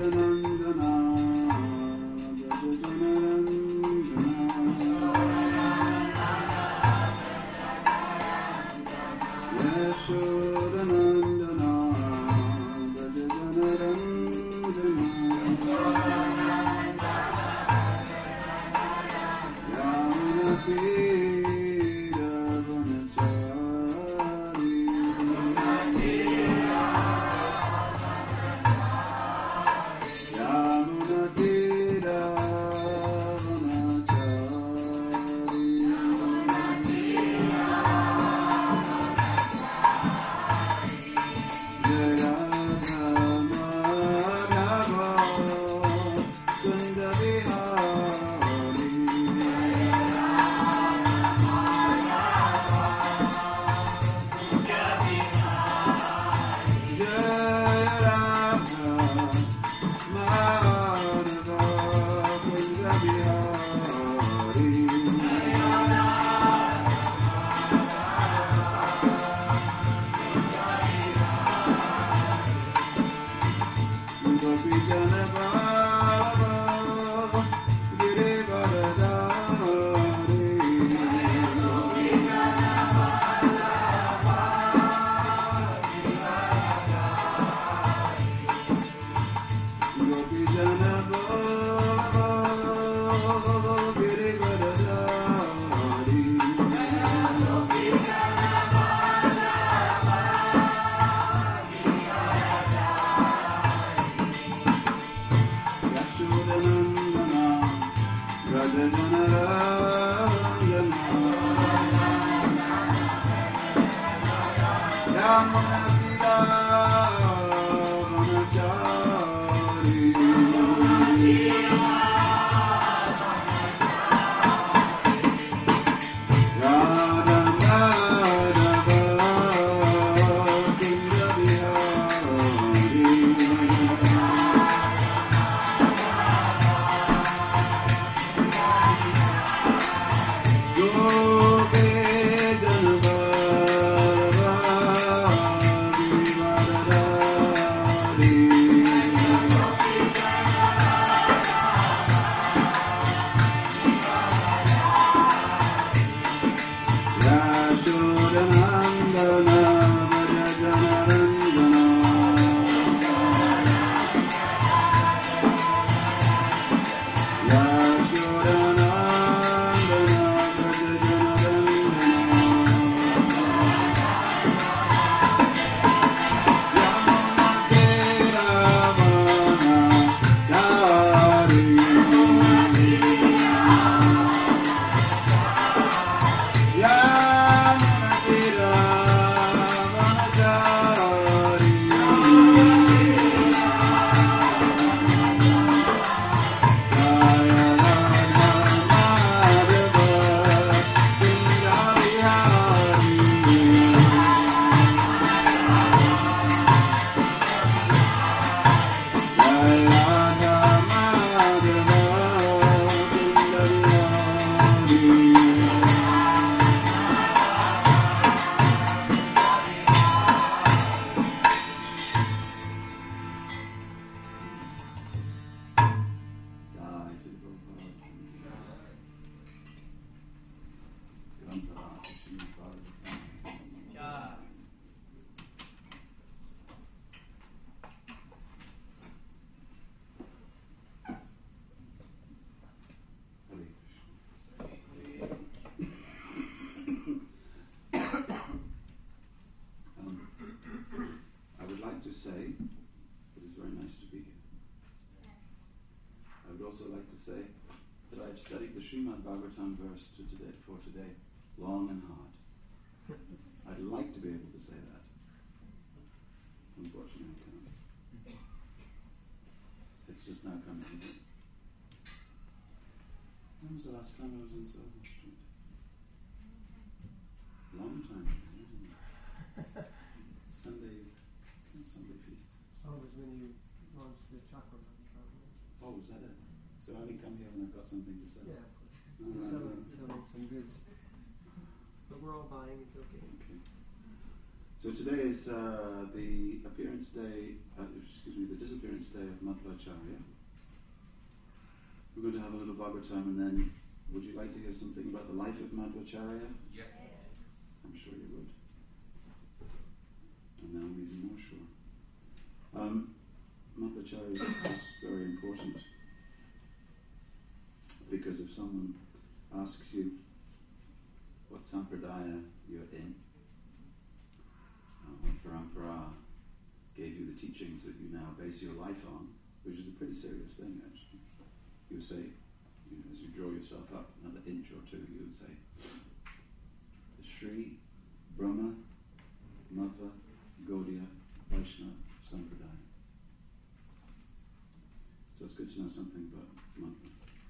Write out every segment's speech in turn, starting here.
Bhagavatam verse for today, long and hard. I'd like to be able to say that. Unfortunately, I can't. It's just now coming, is it? When was the last time I was in Soho Street? Long time ago, isn't it? Sunday feast. Oh, it was when you launched the chakra. Oh, was that it? So I only come here when I've got something to say. Yeah, of course. You're selling some goods. But we're all buying, it's okay. So So today is the appearance day, the disappearance day of Madhvacharya. We're going to have a little Bhagavatam, and then would you like to hear something about the life of Madhvacharya? Yes. I'm sure you would. And now I'm even more sure. Madhvacharya is very important, because if someone asks you what sampradaya you're in, what parampara gave you the teachings that you now base your life on, which is a pretty serious thing actually. You would say, as you draw yourself up another inch or two, you would say, Sri Brahma Madhva Gaudiya Vaishnava Sampradaya. So it's good to know something about Madhva.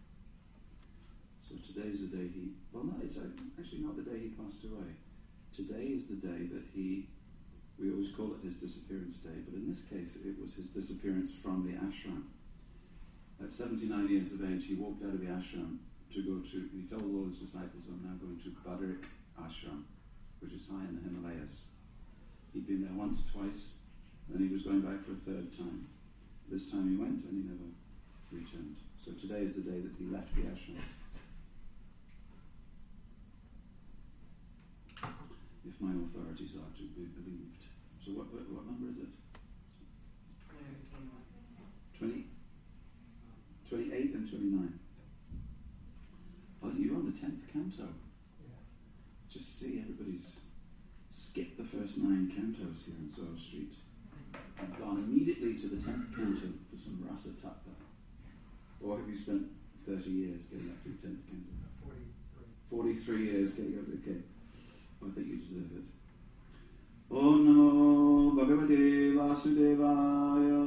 So today is the day it's actually not the day he passed away. Today is the day that we always call it his disappearance day, but in this case it was his disappearance from the ashram. At 79 years of age, he walked out of the ashram he told all his disciples, I'm now going to Badarik Ashram, which is high in the Himalayas. He'd been there once, twice, and he was going back for a third time. This time he went and he never returned. So today is the day that he left the ashram. If my authorities are to be believed. So what number is it? 20? 28 and 29. Oh, you're on the 10th canto. Yeah. Just see, everybody's skipped the first 9 cantos here in Soho Street. I've gone immediately to the 10th canto for some rasa tattva. Or have you spent 30 years getting up to the 10th canto? 43 years getting up to the canto. I think you deserve it. Om Namo Bhagavate Vasudevaya.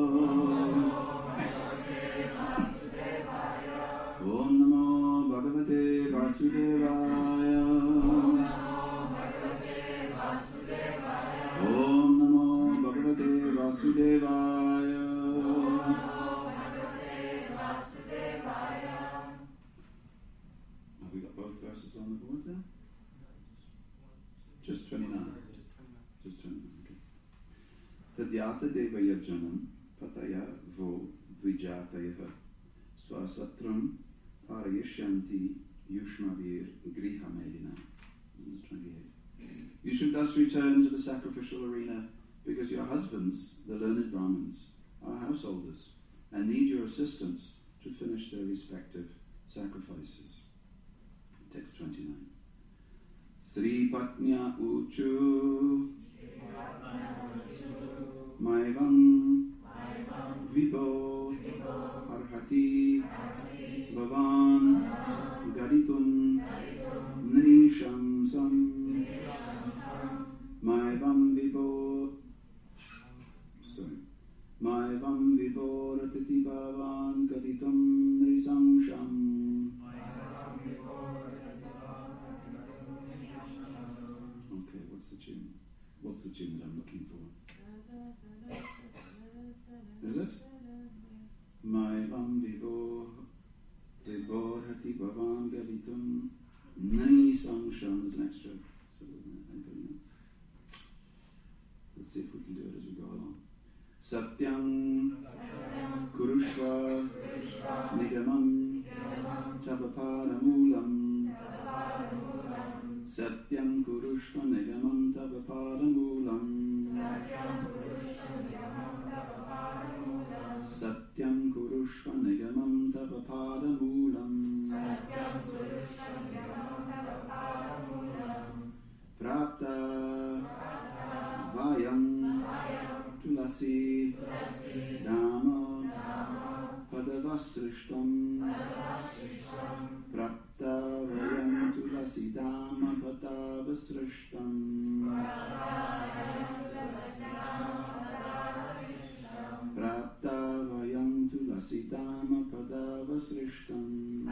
Om Namo Bhagavate Vasudevaya. Om Namo Bhagavate Vasudevaya. Have we got both verses on the board there? Just 29. Just 29, okay. Tadyata deva yajjanam pataya vo dvijatayaha swasatram parayishyanti yushmavir griha medina. This is 28. You should thus return to the sacrificial arena, because your husbands, the learned Brahmins, are householders and need your assistance to finish their respective sacrifices. Text 29. Sri Patnya Uchu Maivam Vibo Arhati Bhavan Gaditun Nrisham Sam Maivam Vibo Ratiti Bhavan Gaditum Nrisangsham. What's the tune that I'm looking for? Is it? Maivam Vibhorati Bhavan Galitum Nani Sangsham. There's an extra. Let's see if we can do it as we go along. Satyam Kurushva Nigamam Tapaparamulam. Satyam Kurushva Nigamam Tapaparamulam. Satyam Kurushva Nigamam Tapaparamulam. Prapta Vayam Tulasi Dama Padavasrishtam. Prapta Vayam Tulasi Dama Padavasrishtam. Prapta Vayam Tulasi Dama Padavasrishtam.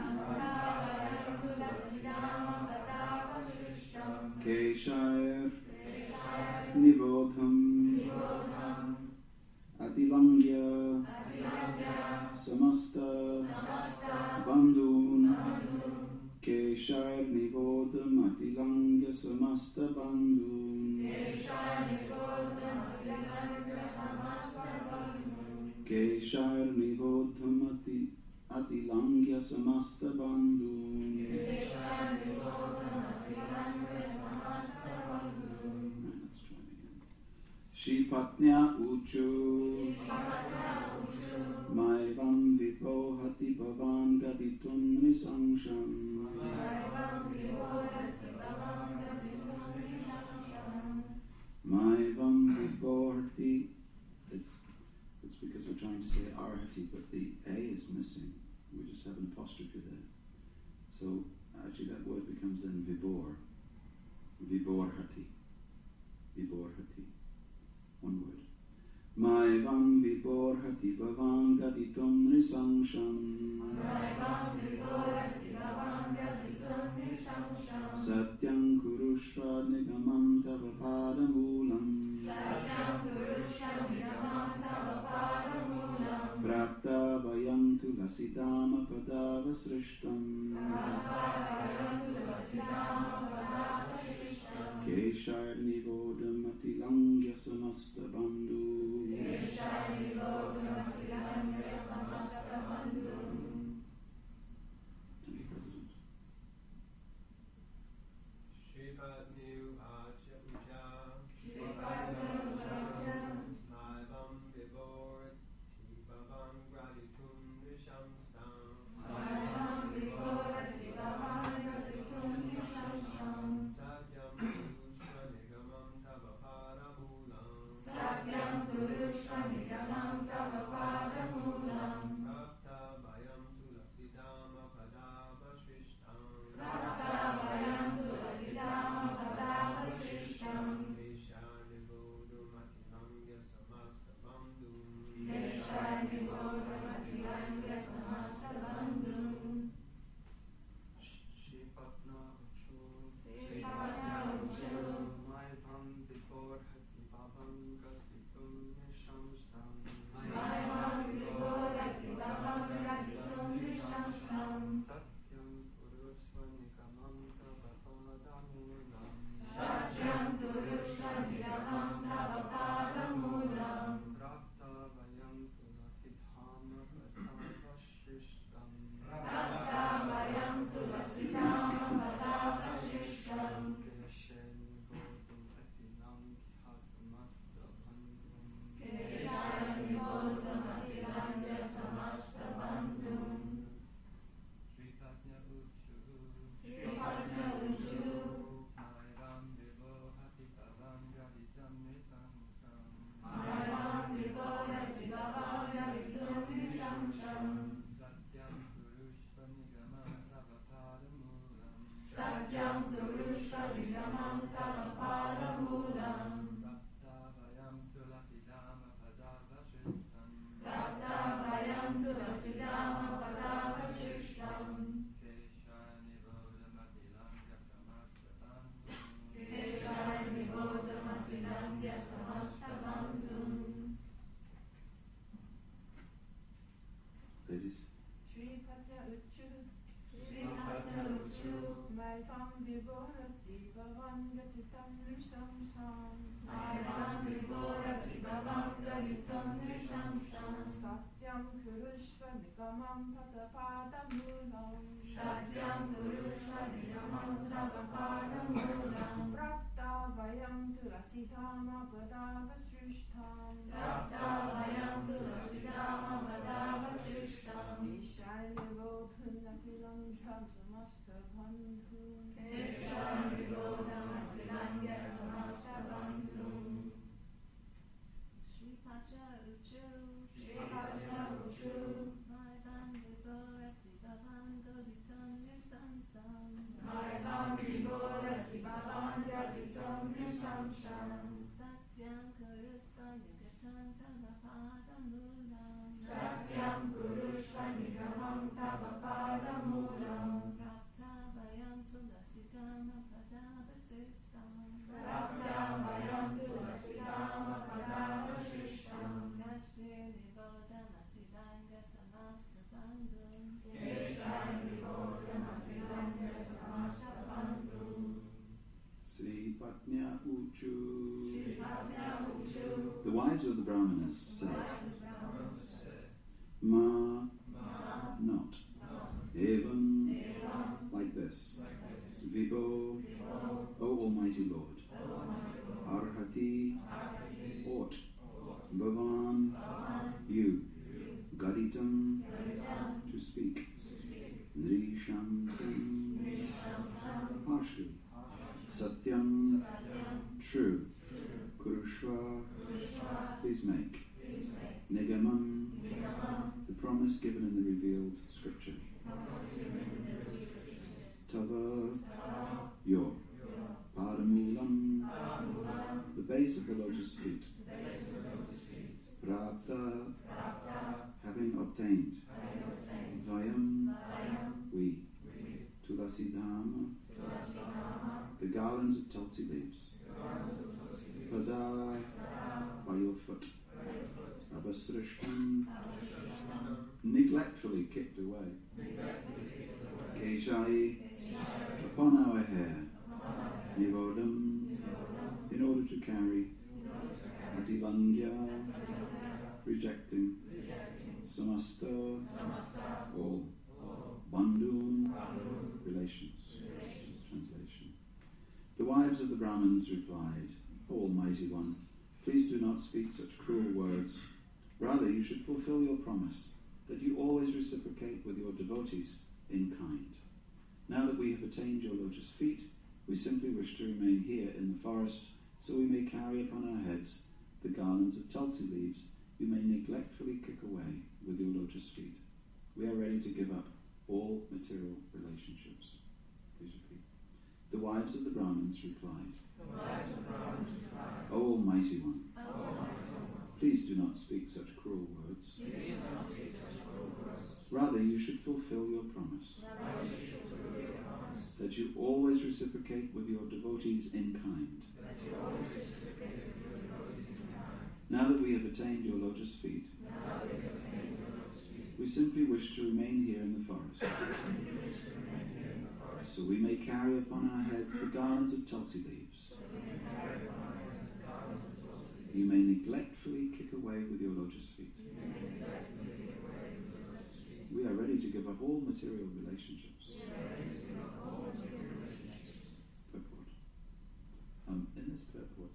Keshair Nibodham Atilangya Samasta Bandhun. Keshair Nibodham Atilangya Samasta Bandhun. Kesharnibodhamati atilangya samasta bandhun. Let's try it again. Shipatnya uchu Maivam vipohati bhavan gaditun nisamsham. Maivam vipohati. It's because we're trying to say arhati, but the A is missing. We just have an apostrophe there. So actually that word becomes then vibor. Viborhati. Viborhati. One word. Maivam viborhati bhavan gaditum nisamsham. Satyam kurushva nigamam tava padamulam. Prapta vayantu lasidama padava srishtam. Keshar nivodam atilangya samasta bandhu. Thank you, President. Shripatnu acha uja Maivam viborati bhavam graditum nishamstam. Satyam kurushva nigamam tava padamulam. Rapta vayam tulasidama padava shrishtam. Keshanibodhamatilamya samasta bandhum. Shipatna uchu Maivam viborhati bhavam gaditum nishamsam. Satyam kurusva nigamam tava padamulam. Rapta vayam tulasidhama padava shrishtam. Keshanibodham atilamya samasta bandhum. Shripatnya uchu Maivam viborhati bhavam gaditam nisamsam. Satyam kurushva nigamam tava padamulam. Rapta vayam tulasidama padava shrishtam. Keshanibodhamatilamya samasta bandhum. Ladies. Shripatya uchu Maivam viborhati bhavan gaditam nisamsam. Satyam kurushva nigamam padamulam. Prapta vayam tulasidama padava shrishtam. Keshanibodhamatilamya samasta bandhum. Shripatya uchu Maivam viborhati bhavam gaditam nisamsam. Satyam kurusva nigamam tava padamulam. Rapta vayam tulasidama padava shrishtam. Keshanibodhamatilamya samasta bandhum. Sri Patnya Uchu wives of the Brahmanas said, Ma, not, Evam, like this, Vibho, O Almighty Lord, Arhati, ought, Bhavan, you, Gaditam, to speak, Nrisham, harshly, Satyam, true, Kurushva, please make, Nigamam, the promise given in the revealed scripture, Tava, your, Padamulam, the base of the lotus feet, Prapta, having obtained, Vayam, we, Tulasidhama, the garlands of tulsi leaves, Pada, by your foot, Abhasrishtam, neglectfully kicked away, Keshai, upon our hair, Nivodam, in order to carry, Atilangya, rejecting, Samasta, all, Bandhun, relations. Translation. The wives of the Brahmins replied, O Almighty One, please do not speak such cruel words. Rather, you should fulfill your promise that you always reciprocate with your devotees in kind. Now that we have attained your lotus feet, we simply wish to remain here in the forest so we may carry upon our heads the garlands of tulsi leaves you may neglectfully kick away with your lotus feet. We are ready to give up all material relationships. Please repeat. The wives of the Brahmins replied, O Almighty One, please do not speak such cruel words. Rather, you should fulfill your promise that you always reciprocate with your devotees in kind. Now that we have attained your lotus feet, we simply wish to remain here in the forest, so we may carry upon our heads the garlands of tulsi leaves. You may neglectfully kick away with your lotus feet. We are ready to give up all material relationships. Purport. In this purport,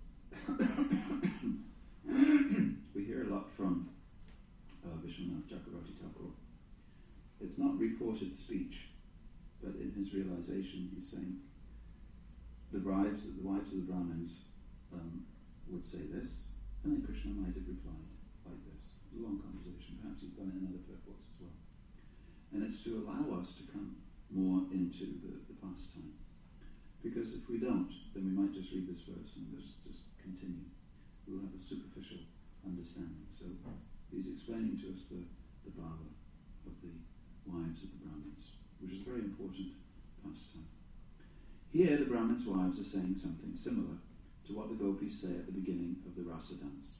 we hear a lot from Vishwanath Chakravarti Thakur. It's not reported speech, but in his realization, he's saying the wives of the Brahmins would say this, and then Krishna might have replied like this. It was a long conversation. Perhaps he's done it in other purports as well. And it's to allow us to come more into the pastime. Because if we don't, then we might just read this verse and just continue. We'll have a superficial understanding. So he's explaining to us the bhava of the wives of the Brahmins, which is a very important pastime. Here the Brahmins' wives are saying something similar to what the gopis say at the beginning of the rasa dance,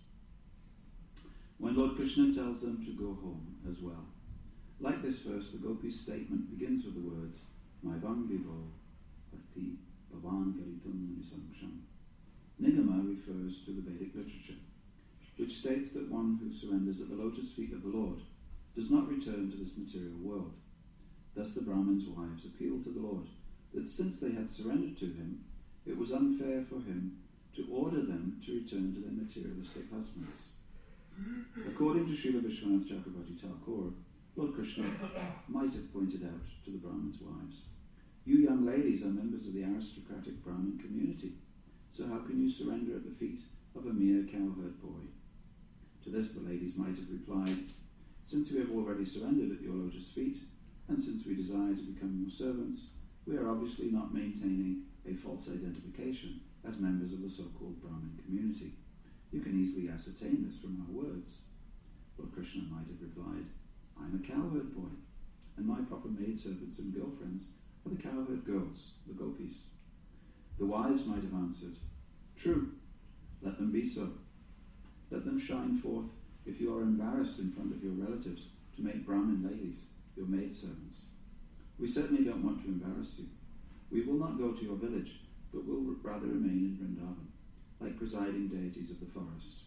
when Lord Krishna tells them to go home as well. Like this verse, the gopis' statement begins with the words, Maivam Vivo Bhakti Bhavan Garitam Nisamksham. Nigama refers to the Vedic literature, which states that one who surrenders at the lotus feet of the Lord does not return to this material world. Thus the Brahmins' wives appealed to the Lord that since they had surrendered to him, it was unfair for him to order them to return to their materialistic husbands. According to Srila Vishwanath Chakravarti Thakur, Lord Krishna might have pointed out to the Brahmins' wives, you young ladies are members of the aristocratic Brahmin community, so how can you surrender at the feet of a mere cowherd boy? To this the ladies might have replied, since we have already surrendered at your lotus feet, and since we desire to become your servants, we are obviously not maintaining a false identification as members of the so-called Brahmin community. You can easily ascertain this from our words. Lord Krishna might have replied, I'm a cowherd boy, and my proper maidservants and girlfriends are the cowherd girls, the gopis. The wives might have answered, true, let them be so. Let them shine forth if you are embarrassed in front of your relatives to make Brahmin ladies your maidservants. We certainly don't want to embarrass you. We will not go to your village, but will rather remain in Vrindavan, like presiding deities of the forest.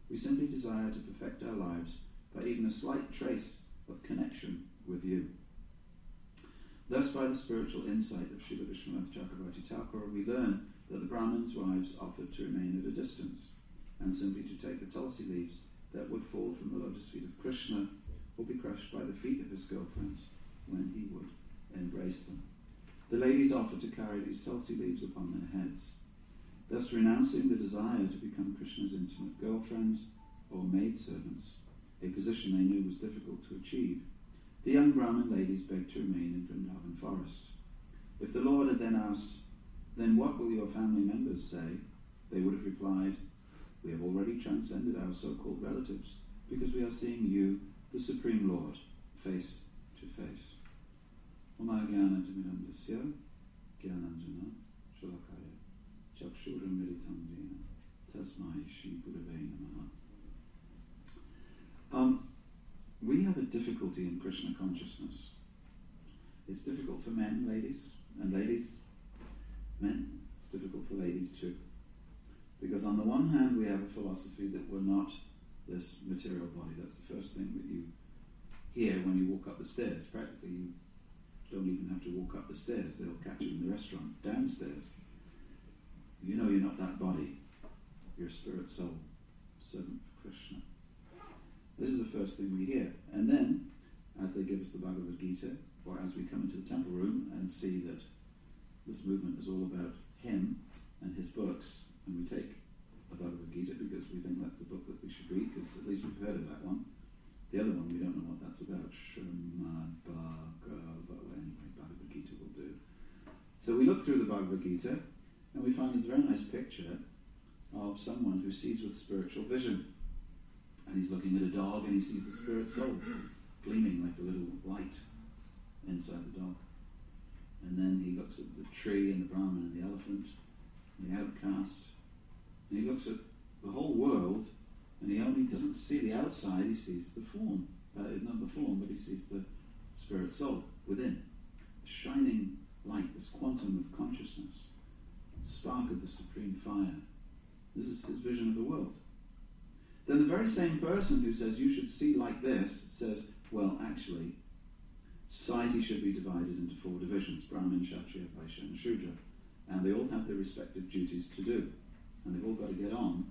We simply desire to perfect our lives by even a slight trace of connection with you. Thus, by the spiritual insight of Srila Vishwanath Chakravarti Thakur, we learn that the Brahmins' wives offered to remain at a distance and simply to take the tulsi leaves that would fall from the lotus feet of Krishna or be crushed by the feet of his girlfriends when he would embrace them. The ladies offered to carry these tulsi leaves upon their heads, thus renouncing the desire to become Krishna's intimate girlfriends or maidservants, a position they knew was difficult to achieve. The young Brahmin ladies begged to remain in Vrindavan forest. If the Lord had then asked, "Then what will your family members say?" they would have replied, "We have already transcended our so-called relatives because we are seeing you, the Supreme Lord, face to face." Oma Jnanatimirandasya Jnananjana Shalakaya Chakshuramiritam Jena Tasmai Shri Gurave Namaha. We have a difficulty in Krishna consciousness. It's difficult for men, ladies, and ladies, men. It's difficult for ladies too. Because on the one hand, we have a philosophy that we're not this material body. That's the first thing that you hear when you walk up the stairs. Practically, you don't even have to walk up the stairs. They'll catch you in the restaurant downstairs. You know you're not that body. You're a spirit soul, servant for Krishna. This is the first thing we hear. And then, as they give us the Bhagavad Gita, or as we come into the temple room and see that this movement is all about him and his books, and we take the Bhagavad Gita because we think that's the book that we should read, because at least we've heard of that one. The other one, we don't know what that's about. Srimad Bhagavad, anyway, Bhagavad Gita will do. So we look through the Bhagavad Gita, and we find this very nice picture of someone who sees with spiritual vision. And he's looking at a dog, and he sees the spirit soul gleaming like a little light inside the dog. And then he looks at the tree and the Brahman and the elephant and the outcast. And he looks at the whole world, and he only doesn't see the outside, he sees the form. Not the form, but he sees the spirit soul within. The shining light, this quantum of consciousness, spark of the supreme fire. This is his vision of the world. Then the very same person who says you should see like this says, well, actually, society should be divided into 4 divisions: Brahmin, Kshatriya, Vaishya, and Shudra. And they all have their respective duties to do. And they've all got to get on.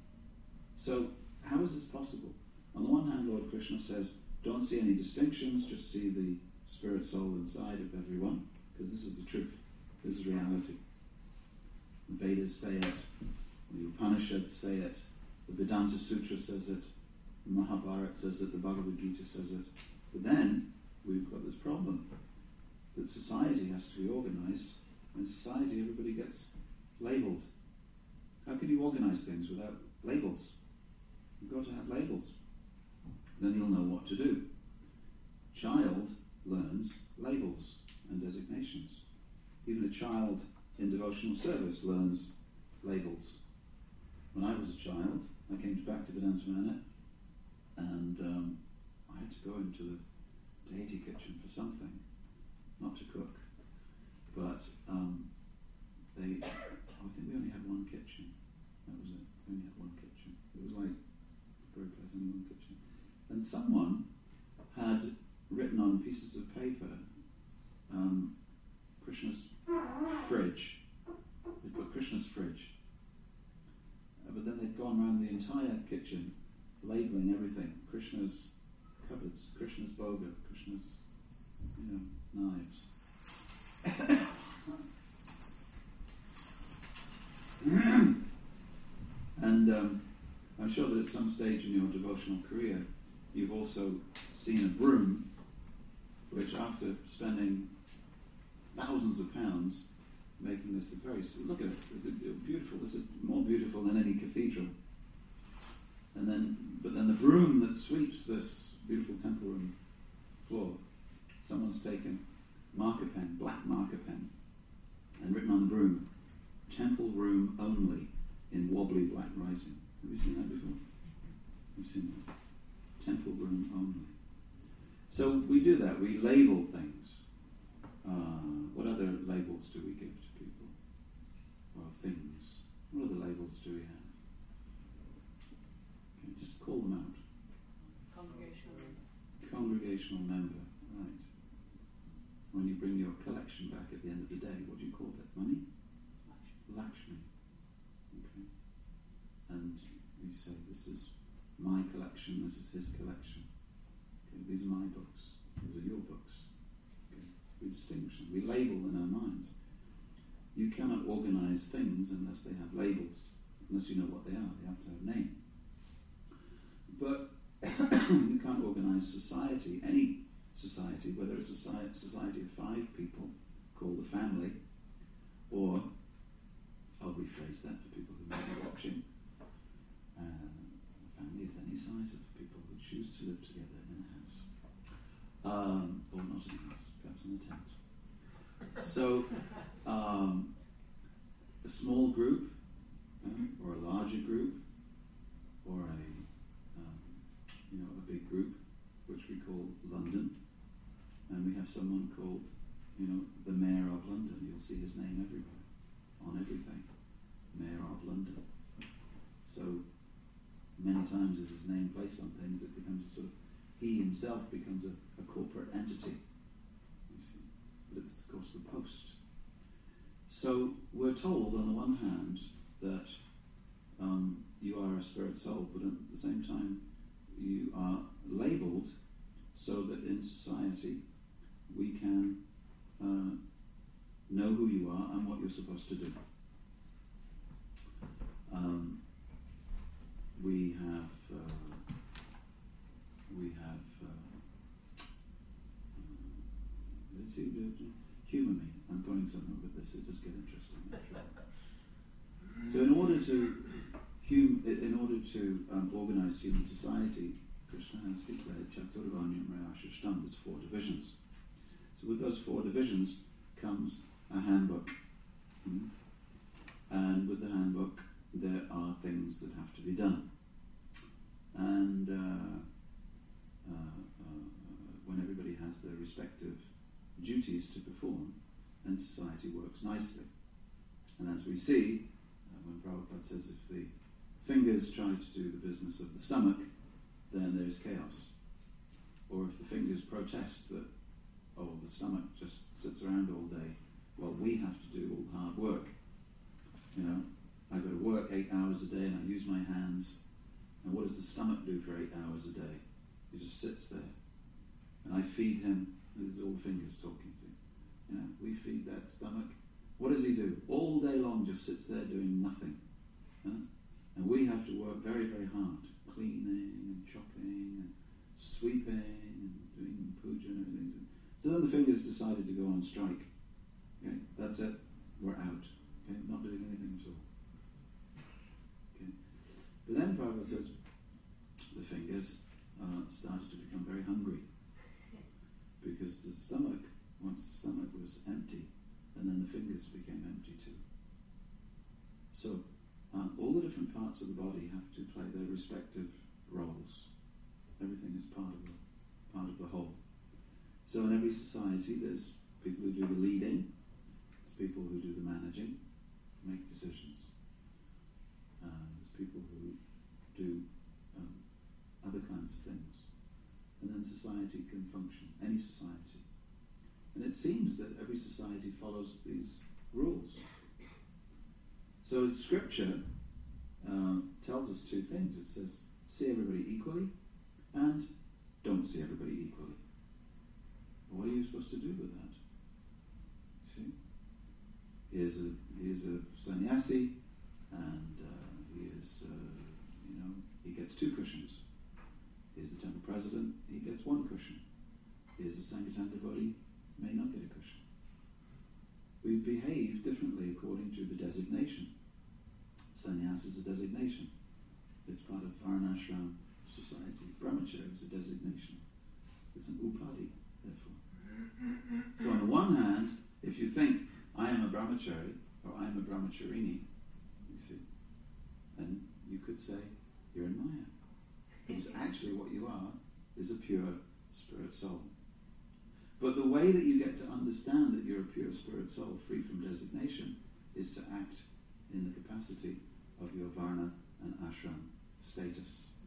So, how is this possible? On the one hand, Lord Krishna says, don't see any distinctions, just see the spirit soul inside of everyone, because this is the truth. This is reality. The Vedas say it, the Upanishads say it, the Vedanta Sutra says it, the Mahabharata says it, the Bhagavad Gita says it. But then, we've got this problem, that society has to be organized. In society, everybody gets labeled. How can you organize things without labels? You've got to have labels. Then you'll know what to do. Child learns labels and designations. Even a child in devotional service learns labels. When I was a child, I came back to Vedanta Manor, and I had to go into the deity kitchen for something, not to cook. But I think we only had one kitchen. That was it. We only had one kitchen. It was like a very place, only one kitchen. And someone had written on pieces of paper Krishna's fridge. They put Krishna's fridge. But then they'd gone around the entire kitchen labeling everything. Krishna's cupboards, Krishna's bhoga, Krishna's knives. And I'm sure that at some stage in your devotional career, you've also seen a broom, which after spending thousands of pounds making this a very, look at it, it's beautiful, this is more beautiful than any cathedral. But then the broom that sweeps this beautiful temple room floor, someone's taken marker pen, black marker pen, and written on the broom, "Temple room only," in wobbly black writing. Have you seen that before? You've seen that? Temple room only. So we do that, we label things. What other labels do we give to people? Or things? What other labels do we have? Okay. call them out. Congregational member, right. When you bring your collection back at the end of the day, what do you call it? Money? Lakshmi. Okay. And we say, this is my collection, this is his collection. Okay. These are my books, these are your books. Okay. We distinguish them, we label in our minds. You cannot organize things unless they have labels, unless you know what they are, they have to have a name. But you can't organize society, any society, whether it's a society of 5 people called a family, or, I'll rephrase that for people who may be watching, a family is any size of people who choose to live together in a house. Or not in a house, perhaps in a tent. So, a small group, or a larger group, or a big group, which we call London, and we have someone called, the Mayor of London. You'll see his name everywhere, on everything. Mayor of London. So many times as his name placed on things, it becomes he himself becomes a corporate entity. You see, but it's of course the post. So we're told on the one hand that you are a spirit soul, but at the same time you are labelled so that in society we can know who you are and what you're supposed to do. We have let's see, humour me. I'm going somewhere with this. It does get interesting. So in order to organise human society, Krishna has declared Chaturvanyam Rayashishtam, there's 4 divisions. So with those 4 divisions comes a handbook. And with the handbook there are things that have to be done. And when everybody has their respective duties to perform, then society works nicely. And as we see, when Prabhupada says if the fingers try to do the business of the stomach, then there's chaos. Or if the fingers protest that, the stomach just sits around all day, well, we have to do all the hard work. I've got to work 8 hours a day and I use my hands. And what does the stomach do for 8 hours a day? He just sits there. And I feed him. This is all the fingers talking to. We feed that stomach. What does he do? All day long just sits there doing nothing. And we have to work very, very hard, cleaning and chopping and sweeping and doing puja and everything. So then the fingers decided to go on strike. Okay, that's it. We're out. Okay, not doing anything at all. Okay. But then Prabhupada says the fingers started to become very hungry because the stomach, once the stomach was empty, and then the fingers became empty too. So all the different parts of the body have to play their respective roles. Everything is part of the whole. So in every society there's people who do the leading, there's people who do the managing, make decisions. There's people who do other kinds of things. And then society can function, any society. And it seems that every society follows these rules. So Scripture tells us 2 things. It says, see everybody equally, and don't see everybody equally. What are you supposed to do with that? See? Here's a sannyasi, and he gets 2 cushions. Here's the temple president, he gets 1 cushion. Here's a Sankirtan devotee, may not get a cushion. We behave differently according to the designation. Sannyas is a designation. It's part of Varnashram society. Brahmacharya is a designation. It's an upadi, therefore. So on the one hand, if you think, I am a brahmachari, or I am a brahmacharini, you see, then you could say, you're in Maya. Because actually what you are is a pure spirit soul. But the way that you get to understand that you're a pure spirit soul, free from designation, is to act in the capacity of your varna and ashram status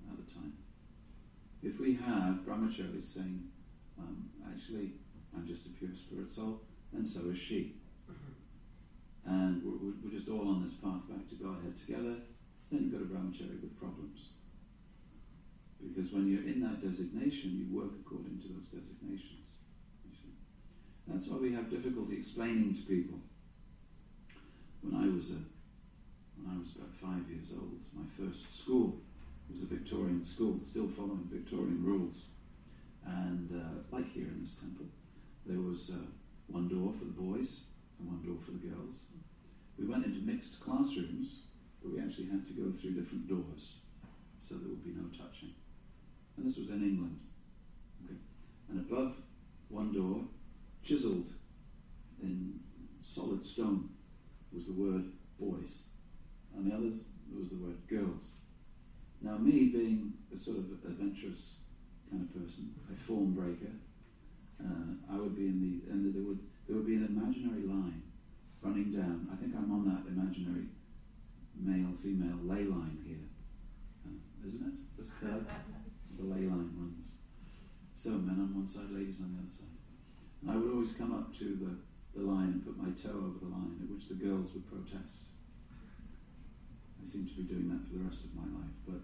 at the time. If we have brahmacharis saying, actually, I'm just a pure spirit soul, and so is she, and we're just all on this path back to Godhead together, then you've got a brahmachari with problems. Because when you're in that designation, you work according to those designations. You see? That's why we have difficulty explaining to people. When I was about 5 years old, my first school was a Victorian school, still following Victorian rules. And like here in this temple, there was one door for the boys and one door for the girls. We went into mixed classrooms, but we actually had to go through different doors, so there would be no touching. And this was in England. Okay. And above one door, chiseled in solid stone, was the word boys. On the others, there was the word girls. Now, me being a sort of adventurous kind of person, a form breaker, I would be and there would be an imaginary line running down. I think I'm on that imaginary male-female ley line here, isn't it? This curve, the ley line runs. So men on one side, ladies on the other side. And I would always come up to the line and put my toe over the line, at which the girls would protest. I seem to be doing that for the rest of my life. But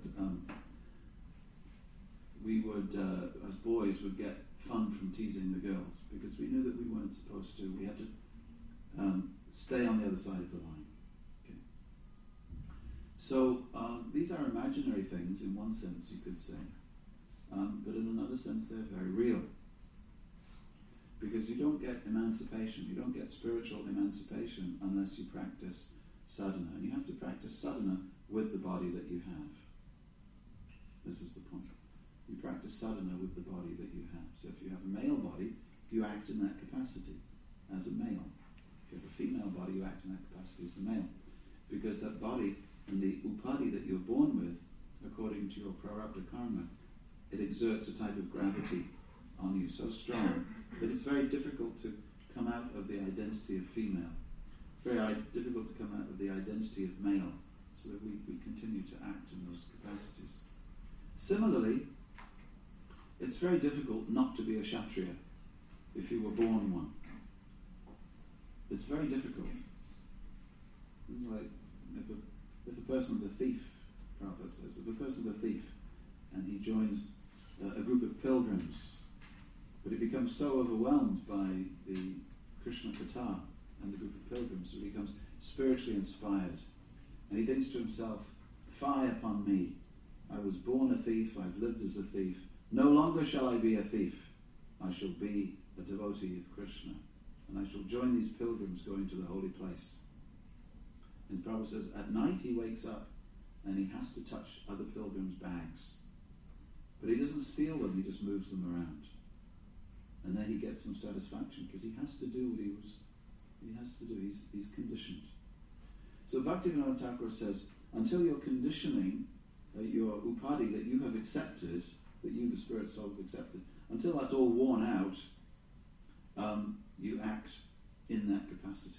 we would, as boys, would get fun from teasing the girls because we knew that we weren't supposed to. We had to stay on the other side of the line. Okay. So these are imaginary things in one sense, you could say. But in another sense, they're very real. Because you don't get emancipation, you don't get spiritual emancipation unless you practice sadhana. And you have to practice sadhana with the body that you have. This is the point. You practice sadhana with the body that you have. So if you have a male body, you act in that capacity as a male. If you have a female body, you act in that capacity as a male. Because that body and the upadi that you're born with, according to your prarabdha karma, it exerts a type of gravity on you so strong that it's very difficult to come out of the identity of female. Very difficult to come out of the identity of male, so that we continue to act in those capacities. Similarly, it's very difficult not to be a Kshatriya if you were born one. It's very difficult. It's like if a person's a thief, Prabhupada says, if a person's a thief and he joins a group of pilgrims, but he becomes so overwhelmed by the Krishna Katha and the group of pilgrims that he becomes spiritually inspired. And he thinks to himself, "Fie upon me. I was born a thief, I've lived as a thief. No longer shall I be a thief. I shall be a devotee of Krishna. And I shall join these pilgrims going to the holy place." And Prabhupada says, at night he wakes up and he has to touch other pilgrims' bags. But he doesn't steal them, he just moves them around. And then he gets some satisfaction because he has to do what he has to do. He's conditioned. So Bhaktivinoda Thakur says, until you're conditioning your upadi that you have accepted, that you, the spirit soul, have accepted, until that's all worn out, you act in that capacity.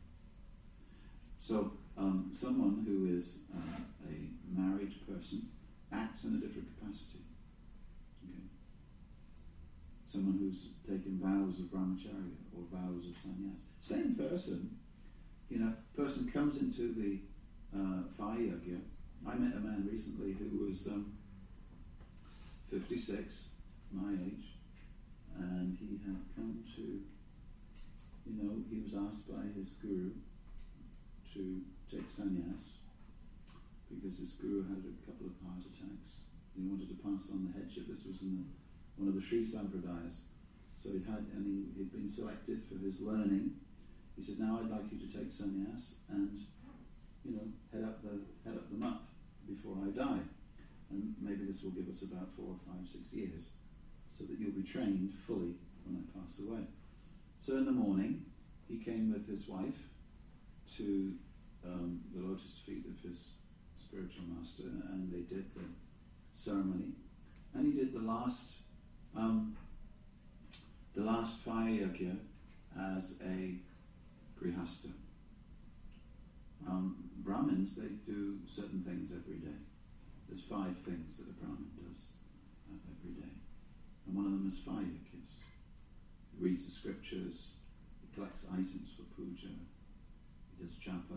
So someone who is a married person acts in a different capacity. Okay. Someone who's taken vows of brahmacharya or vows of sannyas. Same person, person comes into the fire yagya. I met a man recently who was 56, my age, and he had come to, he was asked by his guru to take sannyas because his guru had a couple of heart attacks. He wanted to pass on the headship. This was in one of the Sri Sampradayas. So he'd been selected for his learning. He said, "Now I'd like you to take sannyas and, head up the mat before I die. And maybe this will give us about 4 or 5, 6 years so that you'll be trained fully when I pass away." So in the morning, he came with his wife to the lotus feet of his spiritual master, and they did the ceremony. And he did the last fire yagya as a grihasta. Brahmins, they do certain things every day. There's 5 things that a Brahmin does every day. And one of them is fire yajnas. He reads the scriptures, he collects items for puja, he does japa,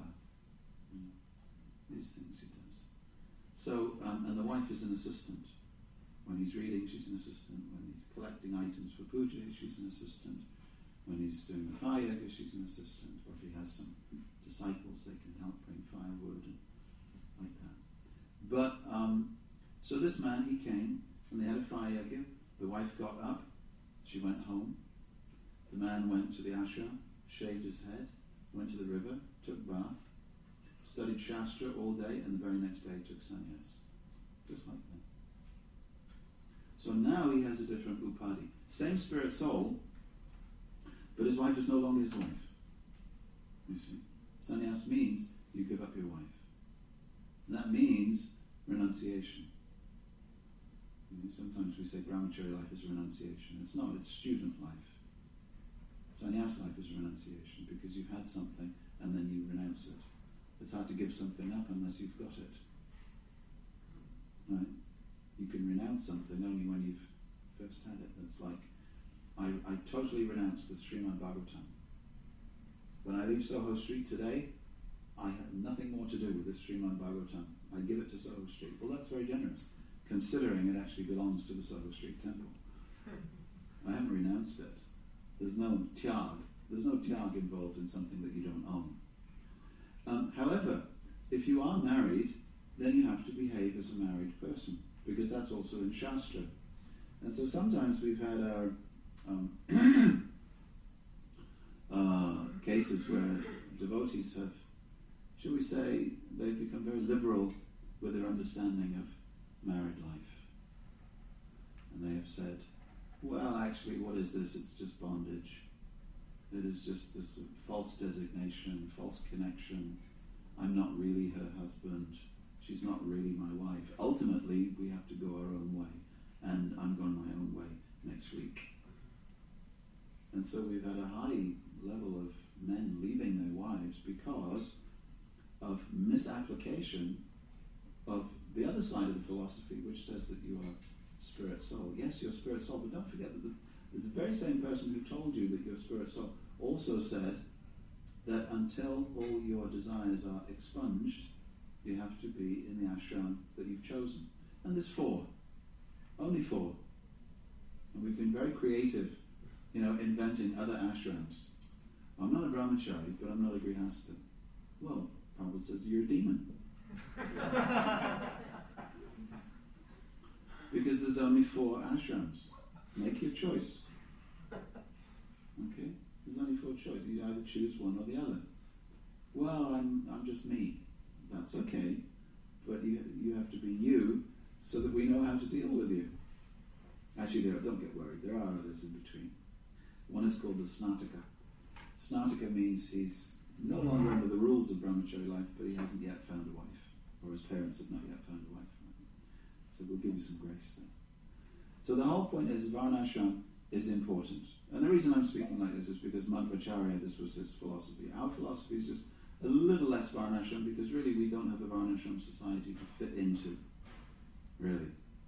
these things he does. So, and the wife is an assistant. When he's reading, she's an assistant. When he's collecting items for puja, she's an assistant. When he's doing the fire yaga, she's an assistant. Or if he has some disciples, they can help bring firewood and like that. But, so this man, he came, and they had a fire yaga. The wife got up, she went home. The man went to the ashram, shaved his head, went to the river, took bath, studied Shastra all day, and the very next day took sannyas. Just like that. So now he has a different upadhi. Same spirit soul, but his wife is no longer his wife. You see? Sannyas means you give up your wife. And that means renunciation. Sometimes we say brahmachari life is renunciation. It's not, it's student life. Sannyas life is renunciation because you've had something and then you renounce it. It's hard to give something up unless you've got it. Right? You can renounce something only when you've first had it. It's like, I totally renounce the Srimad Bhagavatam. When I leave Soho Street today, I have nothing more to do with this Srimad Bhagavatam. I give it to Soho Street. Well, that's very generous, considering it actually belongs to the Soho Street temple. I haven't renounced it. There's no tyag. There's no tyag involved in something that you don't own. However, if you are married, then you have to behave as a married person, because that's also in Shastra. And so sometimes we've had our cases where devotees have, shall we say, they've become very liberal with their understanding of married life. And they have said, well, actually, what is this? It's just bondage. It is just this false designation, false connection. I'm not really her husband. She's not really my wife. Ultimately, we have to go our own way. And I'm going my own way next week. And so we've had a high level of men leaving their wives because of misapplication of the other side of the philosophy, which says that you are spirit soul. Yes, you're spirit soul, but don't forget that the very same person who told you that you're spirit soul also said that until all your desires are expunged, you have to be in the ashram that you've chosen. And there's 4. Only 4. And we've been very creative, inventing other ashrams. I'm not a brahmachari, but I'm not a grihastha. Well, Prabhupada says you're a demon. Because there's only 4 ashrams. Make your choice. Okay? There's only 4 choices. You either choose one or the other. Well, I'm just me. That's okay. But you have to be you so that we know how to deal with you. Actually, don't get worried. There are others in between. One is called the Snataka. Snataka means he's no longer under the rules of brahmachari life, but he hasn't yet found a wife. Or his parents have not yet found a wife. So we'll give you some grace there. So the whole point is varnashram is important. And the reason I'm speaking like this is because Madhvacharya, this was his philosophy. Our philosophy is just a little less varnashram because really we don't have a varnashram society to fit into. Really.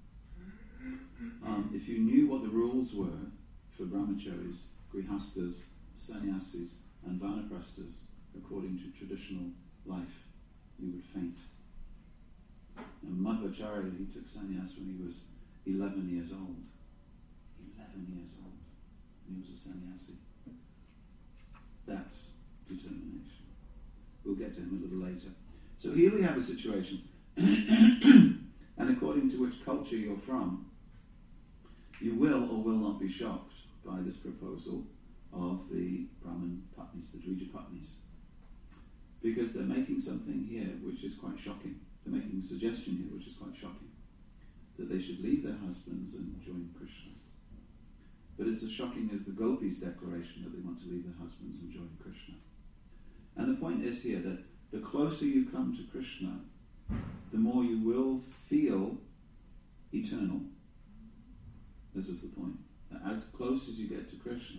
If you knew what the rules were for brahmacharis, grihastas, sannyasis and vanaprasthas according to traditional life, you would faint. And Madhvacharya, he took sannyas when he was 11 years old. 11 years old. And he was a sannyasi. That's determination. We'll get to him a little later. So here we have a situation. And according to which culture you're from, you will or will not be shocked by this proposal of the Brahmin Patnis, the Dvija Patnis. Because they're making something here which is quite shocking. They're making a suggestion here which is quite shocking. That they should leave their husbands and join Krishna. But it's as shocking as the Gopis' declaration that they want to leave their husbands and join Krishna. And the point is here that the closer you come to Krishna, the more you will feel eternal. This is the point. As close as you get to Krishna,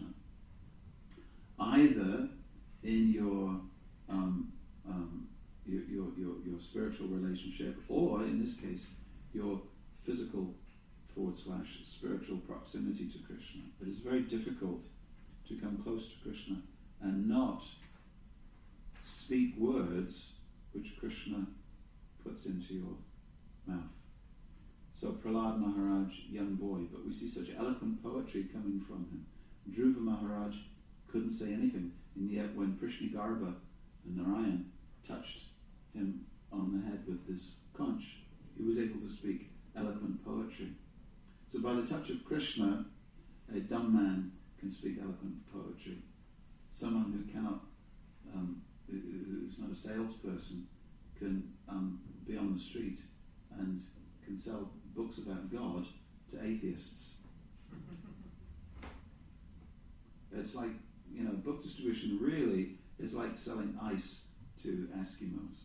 either in your spiritual relationship, or in this case, your physical / spiritual proximity to Krishna. It is very difficult to come close to Krishna and not speak words which Krishna puts into your mouth. So Prahlad Maharaj, young boy, but we see such eloquent poetry coming from him. Dhruva Maharaj couldn't say anything, and yet when Prishnigarbha and Narayan touched him on the head with his conch, he was able to speak eloquent poetry. So by the touch of Krishna, a dumb man can speak eloquent poetry. Someone who cannot, who's not a salesperson, can be on the street and can sell books about God to atheists. It's like, book distribution really is like selling ice to Eskimos.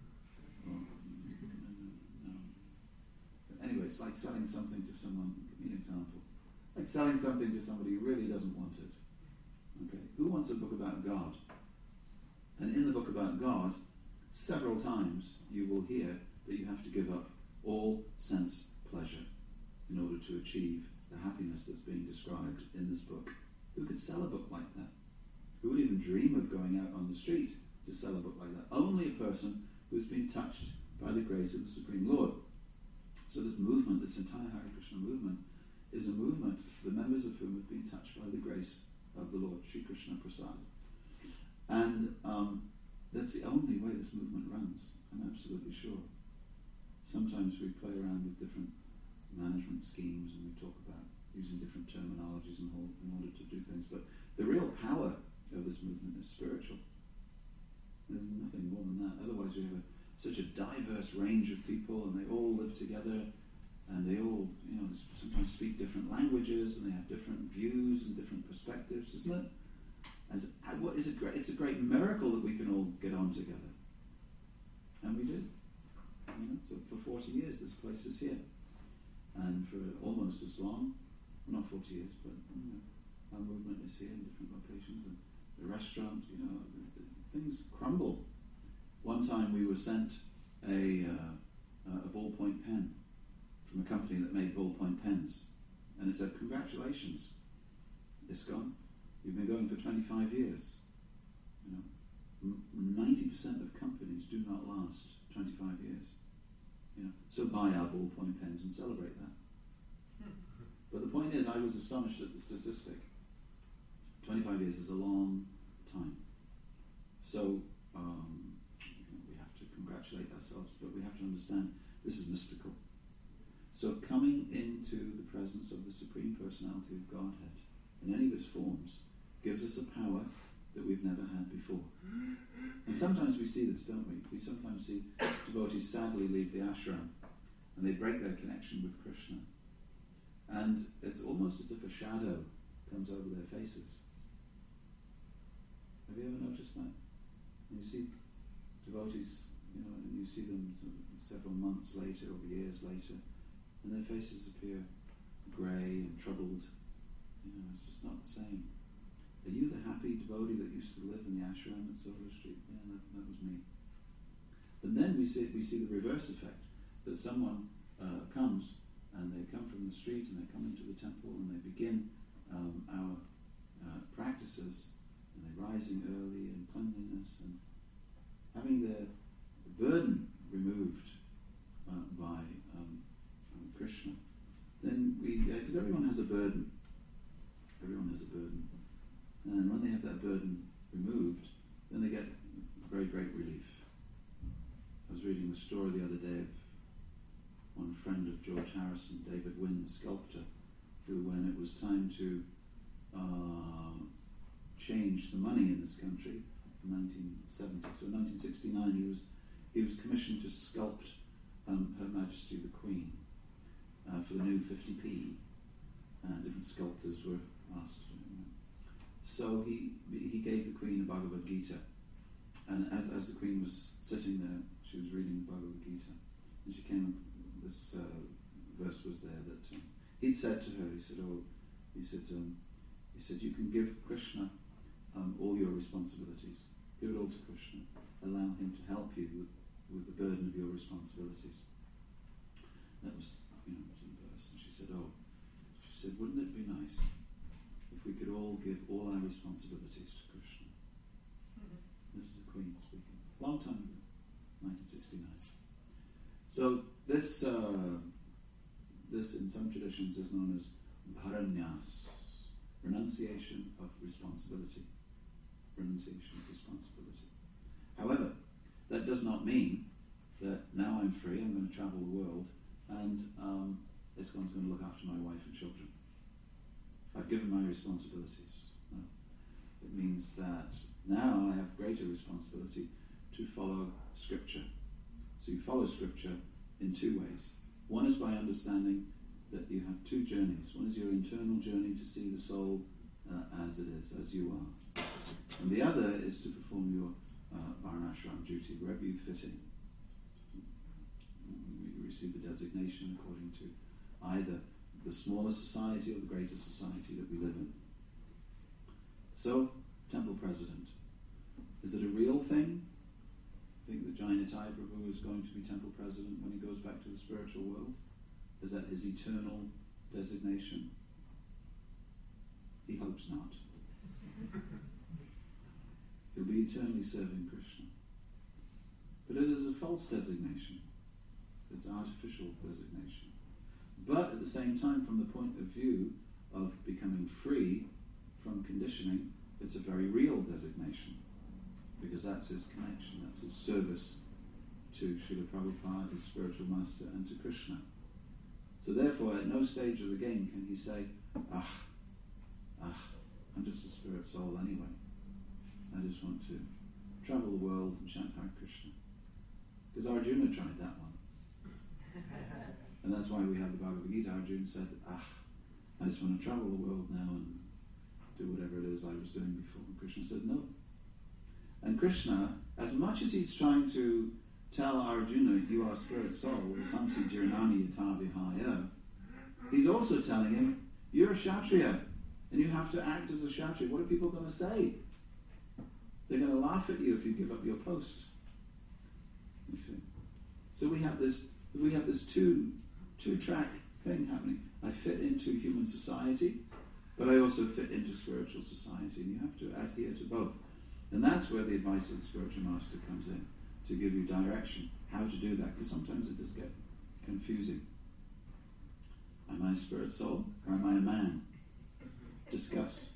But anyway, it's like selling something to someone, give me an example. Like selling something to somebody who really doesn't want it. Okay, who wants a book about God? And in the book about God, several times you will hear that you have to give up all sense pleasure in order to achieve the happiness that's being described in this book. Who could sell a book like that? Who would even dream of going out on the street to sell a book like that? Only a person who's been touched by the grace of the Supreme Lord. So this movement, this entire Hare Krishna movement, is a movement, the members of whom have been touched by the grace of the Lord, Sri Krishna Prasad. And that's the only way this movement runs, I'm absolutely sure. Sometimes we play around with different management schemes and we talk about using different terminologies in order to do things, but the real power of this movement is spiritual. There's nothing more than that. Otherwise we have such a diverse range of people and they all live together and they all, sometimes speak different languages and they have different views and different perspectives, isn't it? It's a great miracle that we can all get on together. And we do. So for 40 years this place is here. And for almost as long, not 40 years, but our movement is here in different locations. And the restaurant, things crumble. One time we were sent a ballpoint pen from a company that made ballpoint pens. And it said, "Congratulations, ISKCON, you've been going for 25 years. 90% of companies do not last 25 years. So buy our ballpoint pens and celebrate that." But the point is, I was astonished at the statistic. 25 years is a long time. So we have to congratulate ourselves, but we have to understand this is mystical. So coming into the presence of the Supreme Personality of Godhead in any of its forms gives us a power that we've never had before. And sometimes we see this, don't we? We sometimes see devotees sadly leave the ashram and they break their connection with Krishna. And it's almost as if a shadow comes over their faces. Have you ever noticed that? And you see devotees, and you see them several months later or years later, and their faces appear grey and troubled. It's just not the same. Are you the happy devotee that used to live in the ashram at Soho Street? Yeah, that was me. And then we see the reverse effect, that someone comes and they come from the street and they come into the temple and they begin our practices and they're rising early in cleanliness and having their burden removed by Krishna. Then because everyone has a burden. Everyone has a burden. And when they have that burden removed, then they get very great relief. I was reading the story the other day of one friend of George Harrison, David Wynne, the sculptor, who when it was time to change the money in this country in 1970, so in 1969 he was commissioned to sculpt Her Majesty the Queen for the new 50p. Different sculptors were asked. So he gave the Queen a Bhagavad Gita, and as the Queen was sitting there, she was reading the Bhagavad Gita, and she came. This verse was there that he'd said to her. He said, you can give Krishna all your responsibilities. Give it all to Krishna. Allow him to help you with the burden of your responsibilities. That was, some verse. And she said, wouldn't it be nice if we could all give all our responsibilities to Krishna? This is the Queen speaking. Long time ago, 1969. So this in some traditions is known as bharanyas, renunciation of responsibility. Renunciation of responsibility. However, that does not mean that now I'm free, I'm going to travel the world, and ISKCON's going to look after my wife and children. I've given my responsibilities. No. It means that now I have greater responsibility to follow Scripture. So you follow Scripture in two ways. One is by understanding that you have two journeys. One is your internal journey to see the soul as it is, as you are. And the other is to perform your varnashram duty, wherever you fit in. You receive the designation according to either the smaller society or the greater society that we live in. So, temple president. Is it a real thing? Think that Jainatai Prabhu is going to be temple president when he goes back to the spiritual world? Is that his eternal designation? He hopes not. He'll be eternally serving Krishna. But it is a false designation. It's an artificial designation. But at the same time, from the point of view of becoming free from conditioning, it's a very real designation. Because that's his connection, that's his service to Srila Prabhupada, his spiritual master, and to Krishna. So therefore, at no stage of the game can he say, I'm just a spirit soul anyway. I just want to travel the world and chant Hare Krishna. Because Arjuna tried that one. And that's why we have the Bhagavad Gita. Arjuna said, I just want to travel the world now and do whatever it is I was doing before. And Krishna said, no. And Krishna, as much as he's trying to tell Arjuna, you are a spirit soul, samsi jirnani yata vihaya, he's also telling him, you're a Kshatriya, and you have to act as a Kshatriya. What are people going to say? They're going to laugh at you if you give up your post. You see? So we have this two-track thing happening. I fit into human society, but I also fit into spiritual society, and you have to adhere to both. And that's where the advice of the spiritual master comes in, to give you direction, how to do that, because sometimes it does get confusing. Am I a spirit soul, or am I a man? Discuss.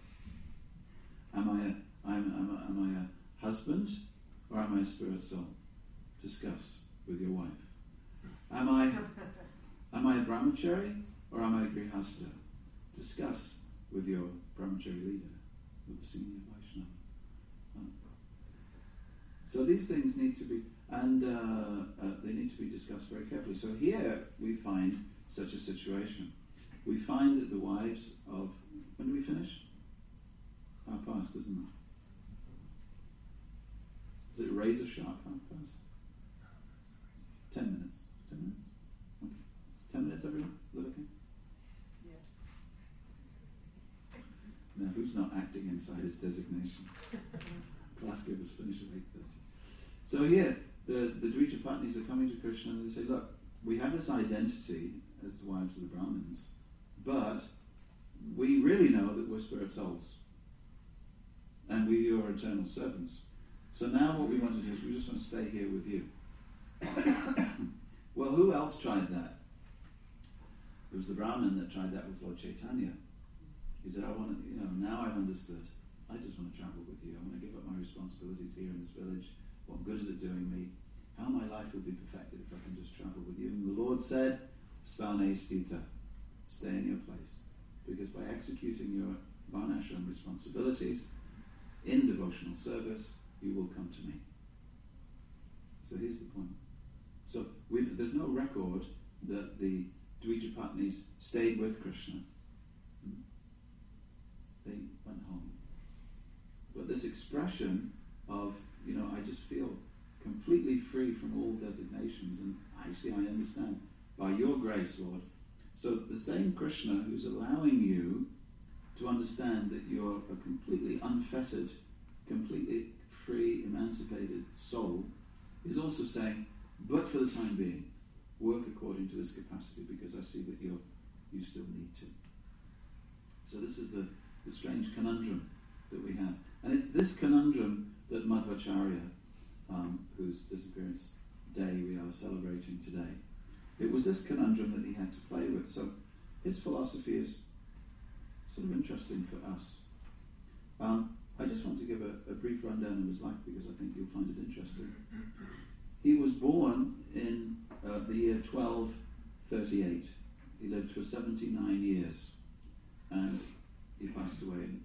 Am I a husband, or am I a spirit soul? Discuss with your wife. Am I a brahmachari, or am I a grihastha? Discuss with your brahmachari leader, with the senior Vaishnava. So these things need to be, and they need to be discussed very carefully. So here we find such a situation. We find that the wives of, when do we finish? Half past, isn't it? Is it razor sharp half past? 10 minutes. 10 minutes? Okay. 10 minutes, everyone? Is that okay? Yes. Now, who's not acting inside his designation? Class givers finish at 8:30. So here, the Dvija Patnis are coming to Krishna and they say, look, we have this identity as the wives of the Brahmins, but we really know that we're spirit souls. And we are eternal servants. So now what we want to do is we just want to stay here with you. Well, who else tried that? It was the Brahmin that tried that with Lord Chaitanya. He said, I want to, now I've understood. I just want to travel with you. I want to give up my responsibilities here in this village. What good is it doing me? How my life will be perfected if I can just travel with you. And the Lord said, Stane stita, stay in your place. Because by executing your varnashram responsibilities in devotional service, you will come to me. So here's the point. So there's no record that the Dvija Patnis stayed with Krishna. They went home. But this expression of, I just feel completely free from all designations, and actually I understand, by your grace, Lord. So the same Krishna who's allowing you to understand that you're a completely unfettered, completely free, emancipated soul, is also saying, but for the time being, work according to this capacity because I see that you still need to. So this is the strange conundrum that we have. And it's this conundrum that Madhvacharya, whose disappearance day we are celebrating today, it was this conundrum that he had to play with. So his philosophy is sort of interesting for us. I just want to give a brief rundown of his life because I think you'll find it interesting. He was born in the year 1238. He lived for 79 years and he passed away in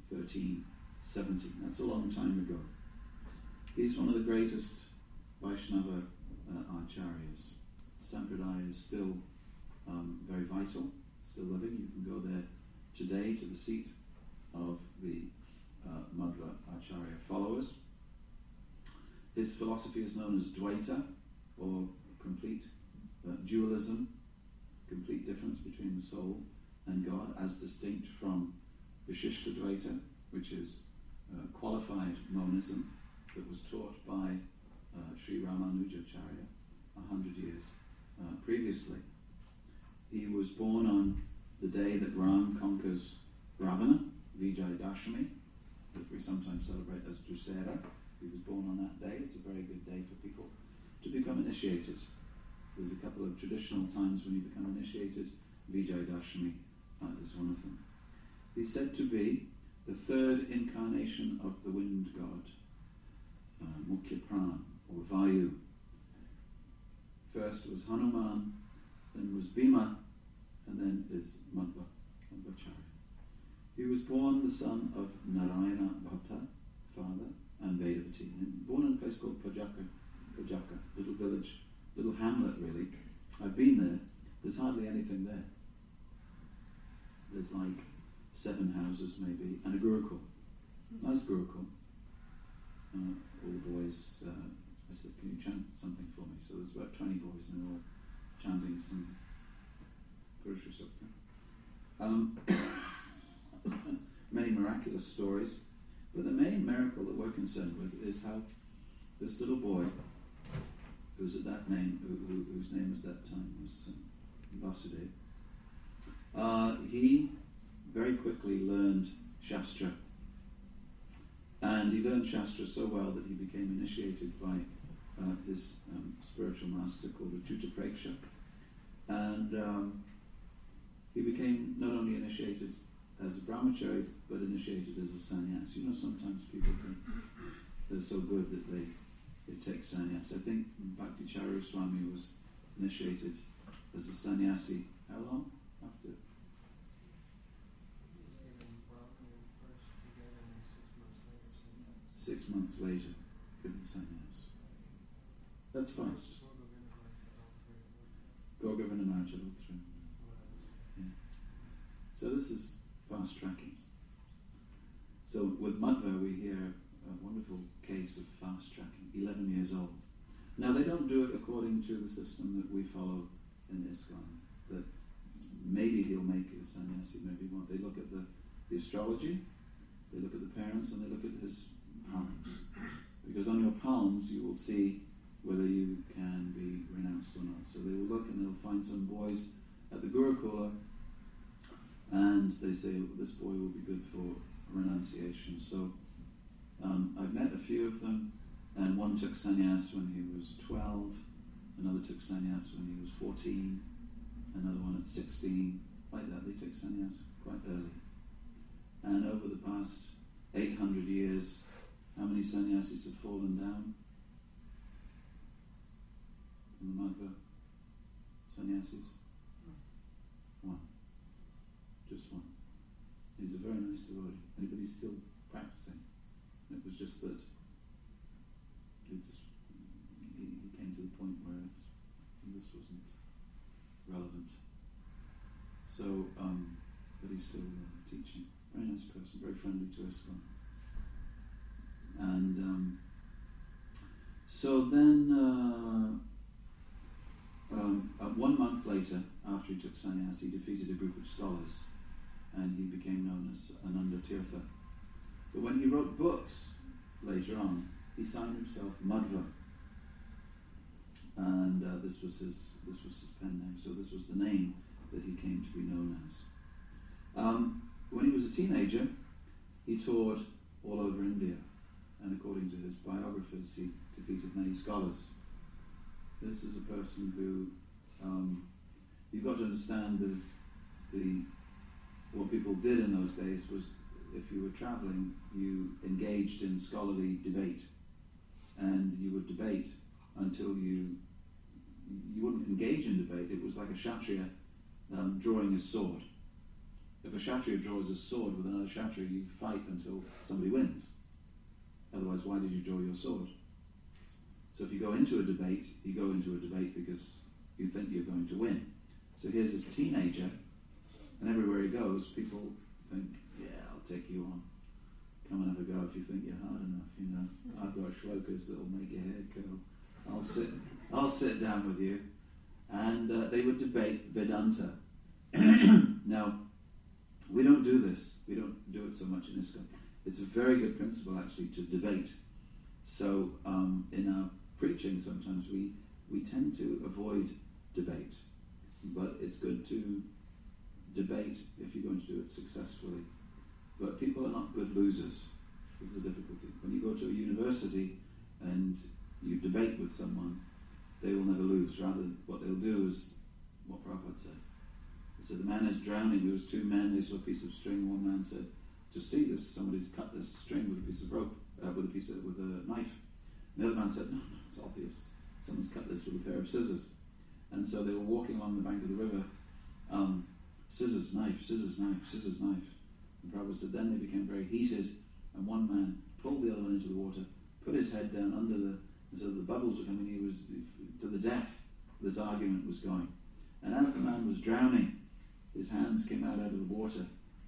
1370. That's a long time ago. He's one of the greatest Vaishnava acharyas. Sampradaya is still very vital, still living. You can go there today to the seat of the Madhva Acharya followers. His philosophy is known as Dvaita, or complete dualism, complete difference between the soul and God, as distinct from Vishishta Dvaita, which is qualified monism that was taught by Sri Ramanujacharya 100 years previously. He was born on the day that Ram conquers Ravana, Vijayadashami, that we sometimes celebrate as Dussehra. He was born on that day. It's a very good day for people to become initiated. There's a couple of traditional times when you become initiated. Vijayadashami is one of them. He's said to be the third incarnation of the wind god, Mukhya Pran, or Vayu. First was Hanuman, then was Bhima, and then is Madhvacharya. He was born the son of Narayana Bhatta, father, and Vedavati. Born in a place called Pajaka, little village, little hamlet really. I've been there. There's hardly anything there. There's like 7 houses maybe, and a gurukul. Nice gurukul. All the boys, I said, can you chant something for me? So there's about 20 boys and they're all chanting some Purusha Sukta. Many miraculous stories. But the main miracle that we're concerned with is how this little boy, whose name at that time was Vasudeva, he very quickly learned Shastra. And he learned Shastra so well that he became initiated by his spiritual master called Achyuta Preksha. And he became not only initiated as a brahmachari, but initiated as a sannyas. You know, sometimes people they're so good that they take sannyas. I think Bhakti Charu Swami was initiated as a sannyasi. How long after? 6 months later, given sannyas. That's fast. Gogavana Marjal through. Yeah. So this is fast tracking. So with Madhva we hear a wonderful case of fast tracking, 11 years old. Now they don't do it according to the system that we follow in ISKCON, that maybe he'll make a sannyasi, maybe he won't. They look at the astrology, they look at the parents, and they look at his palms. Because on your palms you will see whether you can be renounced or not. So they will look and they'll find some boys at the Gurukula and they say, this boy will be good for renunciation. So I've met a few of them, and one took sannyas when he was 12, another took sannyas when he was 14, another one at 16, like that. They took sannyas quite early. And over the past 800 years, how many sannyasis have fallen down from the Madhva sannyasis? One. Just one. He's a very nice devotee, but he's still practicing. It was just that he came to the point where this wasn't relevant. So, but he's still teaching. Very nice person, very friendly to ISKCON. And so then 1 month later, after he took sannyas, he defeated a group of scholars and he became known as Ananda Tirtha. But when he wrote books later on, he signed himself Madhva. and this was his pen name. So this was the name that he came to be known as. When he was a teenager, he toured all over India, and according to his biographers, he defeated many scholars. This is a person who you've got to understand what people did in those days was, if you were travelling, you engaged in scholarly debate, and you would debate until you wouldn't engage in debate. It was like a Kshatriya drawing his sword. If a Kshatriya draws his sword with another Kshatriya, you fight until somebody wins. Otherwise, why did you draw your sword? So if you go into a debate, you go into a debate because you think you're going to win. So here's this teenager, and everywhere he goes, people think, yeah, I'll take you on. Come and have a go if you think you're hard enough, you know. I've got shlokas that will make your hair curl. I'll sit down with you. And they would debate Vedanta. Now, we don't do this. We don't do it so much in ISKCON. It's a very good principle, actually, to debate. So in our preaching, sometimes we tend to avoid debate. But it's good to debate if you're going to do it successfully. But people are not good losers. This is the difficulty. When you go to a university and you debate with someone, they will never lose. Rather, what they'll do is what Prabhupada said. He said, the man is drowning. There was two men, they saw a piece of string. One man said, to see this, somebody's cut this string with a piece of rope, with a knife. And the other man said, no, it's obvious. Someone's cut this with a pair of scissors. And so they were walking along the bank of the river, scissors, knife, scissors, knife, scissors, knife. And Prabhupada said, then they became very heated, and one man pulled the other one into the water, put his head down under so the bubbles were coming. He was to the death. This argument was going. And as the man was drowning, his hands came out of the water.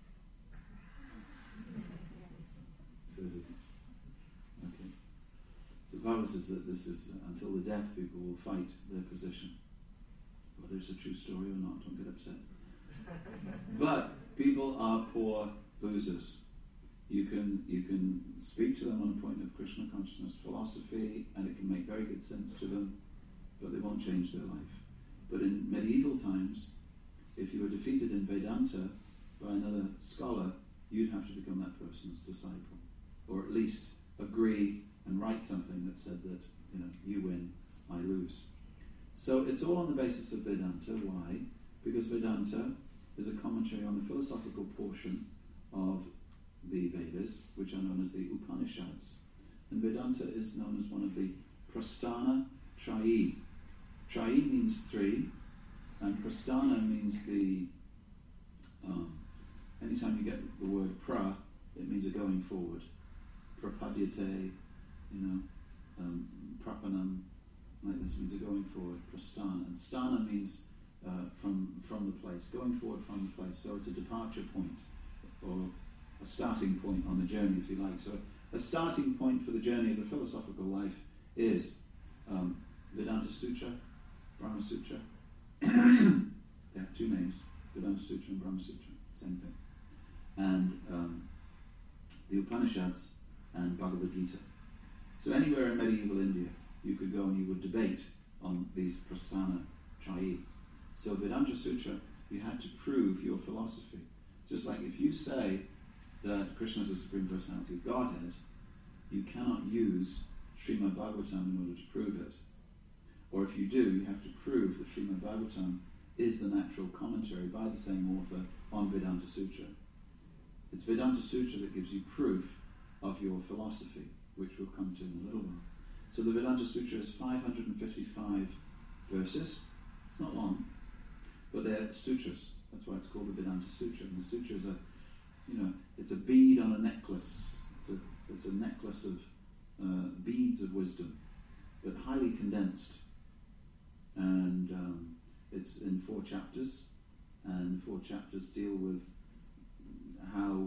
Scissors. Okay. So Prabhupada says that this is until the death people will fight their position. Whether it's a true story or not, don't get upset. But people are poor losers. You can speak to them on a point of Krishna consciousness philosophy, and it can make very good sense to them, but they won't change their life. But in medieval times, if you were defeated in Vedanta by another scholar, you'd have to become that person's disciple, or at least agree and write something that said that, you win, I lose. So it's all on the basis of Vedanta. Why? Because Vedanta is a commentary on the philosophical portion of the Vedas, which are known as the Upanishads. And Vedanta is known as one of the Prasthana Trayi. Trayi means three, and Prasthana means anytime you get the word pra, it means a going forward. Prapadyate, prapanam, like this means a going forward, prasthana. And sthana means from the place, going forward from the place. So it's a departure point, or a starting point on the journey, if you like. So a starting point for the journey of the philosophical life is Vedanta Sutra, Brahma Sutra. They have two names, Vedanta Sutra and Brahma Sutra, same thing. And the Upanishads and Bhagavad Gita. So anywhere in medieval India, you could go and you would debate on these Prasthana Trayi. So Vedanta Sutra, you had to prove your philosophy. Just like if you say that Krishna is the Supreme Personality of Godhead, you cannot use Srimad Bhagavatam in order to prove it. Or if you do, you have to prove that Srimad Bhagavatam is the natural commentary by the same author on Vedanta Sutra. It's Vedanta Sutra that gives you proof of your philosophy, which we'll come to in a little while. So the Vedanta Sutra is 555 verses. It's not long, but they're sutras. That's why it's called the Vedanta Sutra. And the sutra is it's a bead on a necklace. It's a necklace of beads of wisdom, but highly condensed. And it's in 4 chapters, and 4 chapters deal with how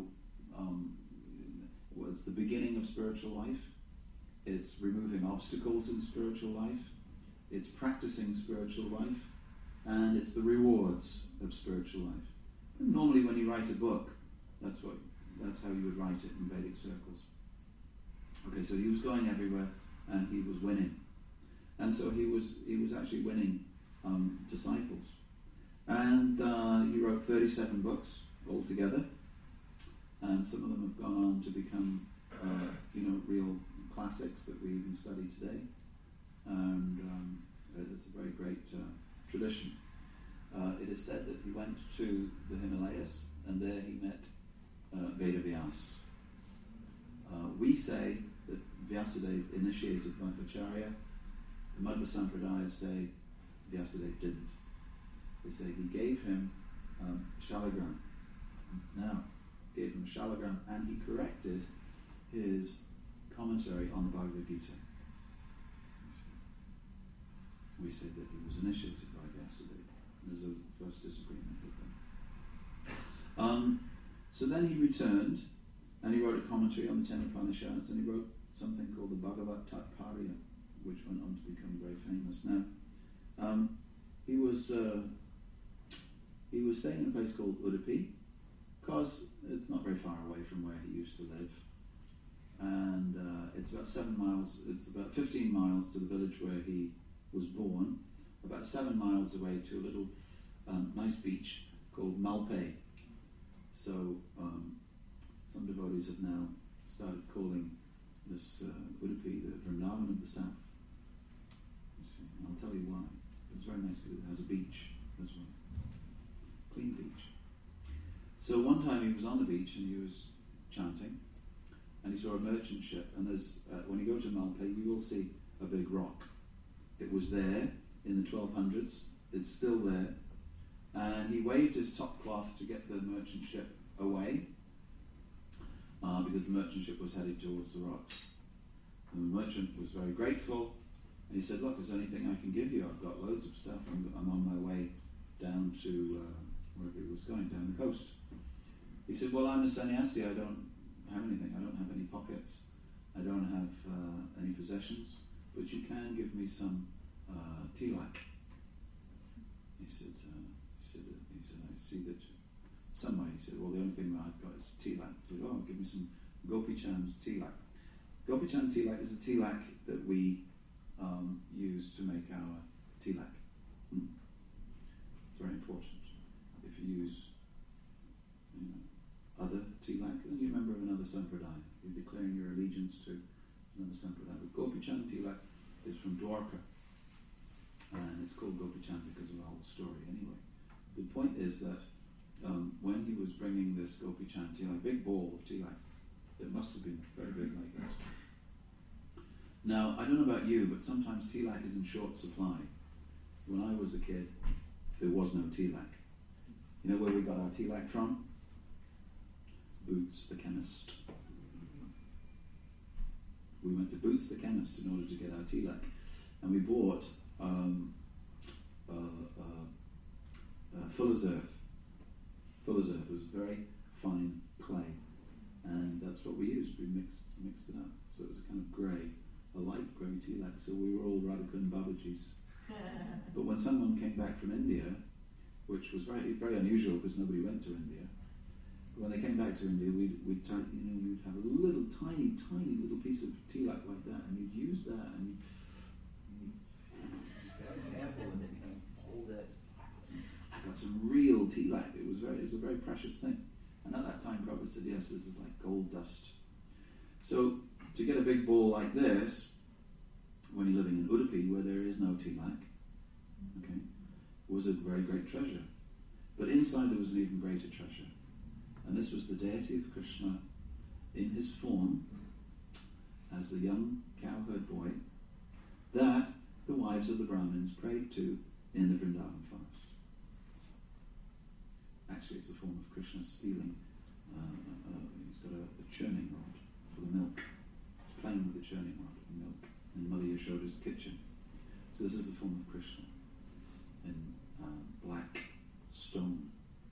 it's the beginning of spiritual life, it's removing obstacles in spiritual life, it's practicing spiritual life, and it's the rewards of spiritual life. And normally when you write a book, that's how you would write it in Vedic circles. Okay, so he was going everywhere and he was winning. And so he was actually winning disciples. And he wrote 37 books altogether, and some of them have gone on to become real classics that we even study today. And it's a very great tradition. It is said that he went to the Himalayas, and there he met Vedavyas. We say that Vyasadeva initiated Madhvacharya. The Madhva Sampradaya say Vyasadeva didn't. They say he gave him Shalagram. Now, gave him Shalagram, and he corrected his commentary on the Bhagavad Gita. We say that he was initiated by Vyasadeva. There's a first disagreement with them. So then he returned, and he wrote a commentary on the Ten Upanishads, and he wrote something called the Bhagavad Tatparya, which went on to become very famous. Now, he was staying in a place called Udupi, because it's not very far away from where he used to live, and it's about 15 miles to the village where he was born, about 7 miles away to a little nice beach called Malpe. So some devotees have now started calling this Udupi the Vrindavan of the south. You see, and I'll tell you why. It's very nice because it has a beach as well. Clean beach. So one time he was on the beach and he was chanting, and he saw a merchant ship, and there's when you go to Malpe you will see a big rock. It was there in the 1200s, it's still there, and he waved his top cloth to get the merchant ship away, because the merchant ship was headed towards the rocks. And the merchant was very grateful, and he said, look, is there anything I can give you? I've got loads of stuff, I'm on my way down to wherever he was going, down the coast. He said, well, I'm a sannyasi, I don't have anything, I don't have any pockets, I don't have any possessions, but you can give me some tilak. He said, I see that somewhere. He said, well, the only thing that I've got is tilak. He said, oh, give me some Gopi-chand tilak. Gopi-chand tilak is the tilak that we use to make our tilak. It's very important. If you use other tilak, then you're a member of another sampradaya. You're declaring your allegiance to another sampradaya. But Gopi-chand tilak is from Dwarka, and it's called Gopi-chand because of the whole story anyway. The point is that when he was bringing this Gopi-chand tilak, big ball of tilak, it must have been very big like this. Now, I don't know about you, but sometimes tilak is in short supply. When I was a kid, there was no tilak. You know where we got our tilak from? Boots the chemist. We went to Boots the chemist in order to get our tilak, and we bought Fuller's Earth. Fuller's Earth was very fine clay, and that's what we used. We mixed it up, so it was kind of grey, a light grey tilak. So we were all Radhakund Babajis. But when someone came back from India, which was very very unusual because nobody went to India. When they came back to India, we'd have a little tiny little piece of tilak like that, and you'd use that, and you'd be careful, and then hold it. I got some real tilak. It was a very precious thing. And at that time, Prabhupada said, yes, this is like gold dust. So to get a big ball like this, when you're living in Udupi, where there is no tilak, okay, was a very great treasure. But inside there was an even greater treasure. And this was the deity of Krishna in his form as the young cowherd boy that the wives of the Brahmins prayed to in the Vrindavan forest. Actually, it's a form of Krishna stealing. He's got a churning rod for the milk. He's playing with the churning rod for the milk in Mother Yashoda's kitchen. So this is the form of Krishna in black stone.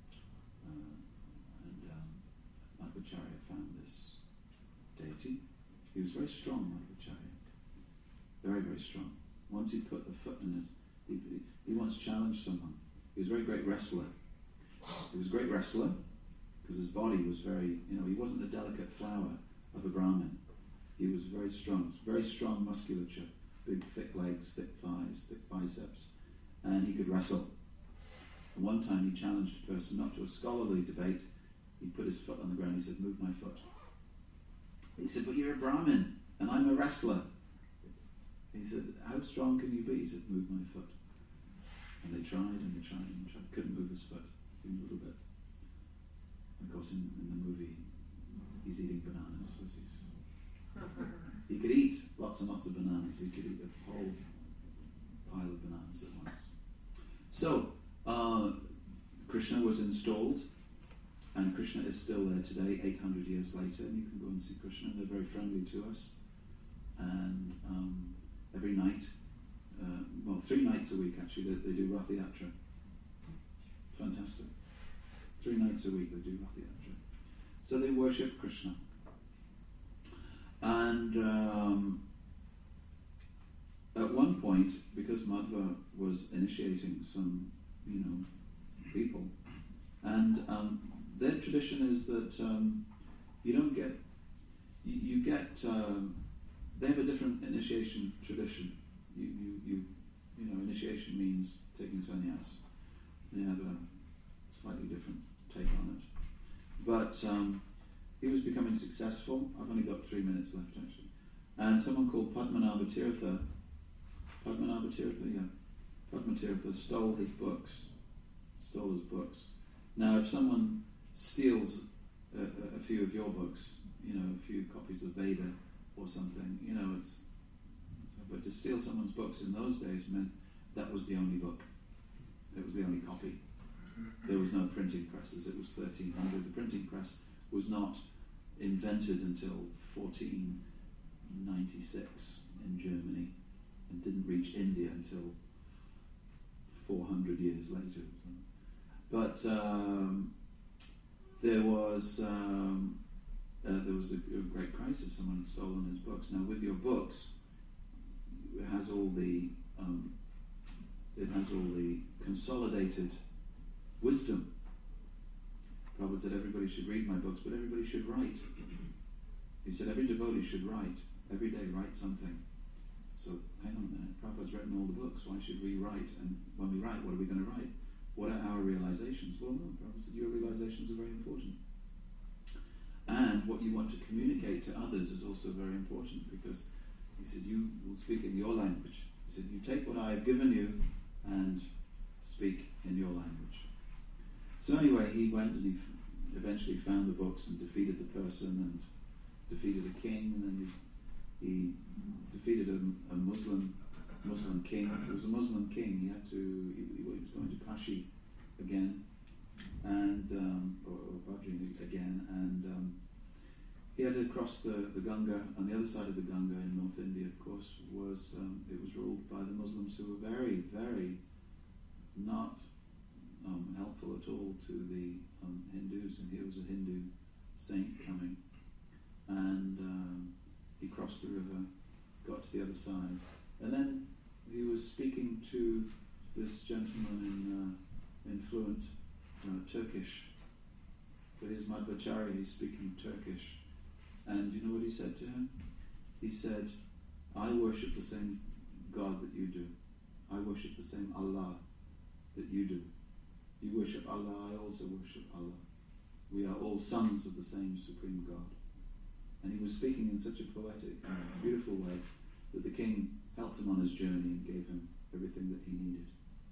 Madhvacharya found this deity. He was very strong, Madhvacharya. Very, very strong. Once he put the foot in his... He once challenged someone. He was a very great wrestler. He was a great wrestler because his body was very... he wasn't the delicate flower of a Brahmin. He was very strong musculature big thick legs, thick thighs, thick biceps, and he could wrestle. And one time he challenged a person not to a scholarly debate. He put his foot on the ground. He said, "Move my foot." He said, "But you're a Brahmin and I'm a wrestler." He said, "How strong can you be?" He said, "Move my foot." And they tried and they tried and they tried. Couldn't move his foot, even a little bit. And of course, in the movie, he's eating bananas. So he could eat lots and lots of bananas. He could eat a whole pile of bananas at once. So, Krishna was installed, and Krishna is still there today, 800 years later, and you can go and see Krishna. They're very friendly to us. And every night, 3 nights a week actually, they do Rath Yatra. Fantastic. 3 nights a week they do Rath Yatra. So they worship Krishna. And at one point, because Madhva was initiating some, people, and their tradition is that you don't get, you get, they have a different initiation tradition. Initiation means taking sannyas. They have a slightly different take on it. But he was becoming successful. I've only got 3 minutes left actually. And someone called Padmanabha Tirtha stole his books. Now if someone steals a few of your books, a few copies of Veda or something, but to steal someone's books in those days meant that was the only book. It was the only copy. There was no printing presses. It was 1300. The printing press was not invented until 1496 in Germany and didn't reach India until 400 years later. But there was a great crisis. Someone had stolen his books. Now, with your books, it has all the consolidated wisdom. Prabhupada said everybody should read my books, but everybody should write. He said every devotee should write. Every day write something. So hang on a minute, Prabhupada's written all the books, why should we write? And when we write, what are we going to write? What are our realizations? Well, no, Prabhupada said your realizations are very important. And what you want to communicate to others is also very important, because he said you will speak in your language. He said you take what I have given you and speak in your language. So anyway, he went and he eventually found the books and defeated the person and defeated a king, and then he defeated a Muslim king. It was a Muslim king. He was going to Kashi again, and or Badri again, and he had to cross the Ganga. On the other side of the Ganga in North India, of course, it was ruled by the Muslims, who were very, very not helpful at all to the Hindus. And here was a Hindu saint coming, and he crossed the river, got to the other side, and then he was speaking to this gentleman in fluent Turkish. So here's Madhvacharya, he's speaking Turkish. And you know what he said to him? He said, I worship the same God that you do. I worship the same Allah that you do. You worship Allah, I also worship Allah. We are all sons of the same Supreme God. And he was speaking in such a poetic and beautiful way that the king helped him on his journey and gave him everything that he needed.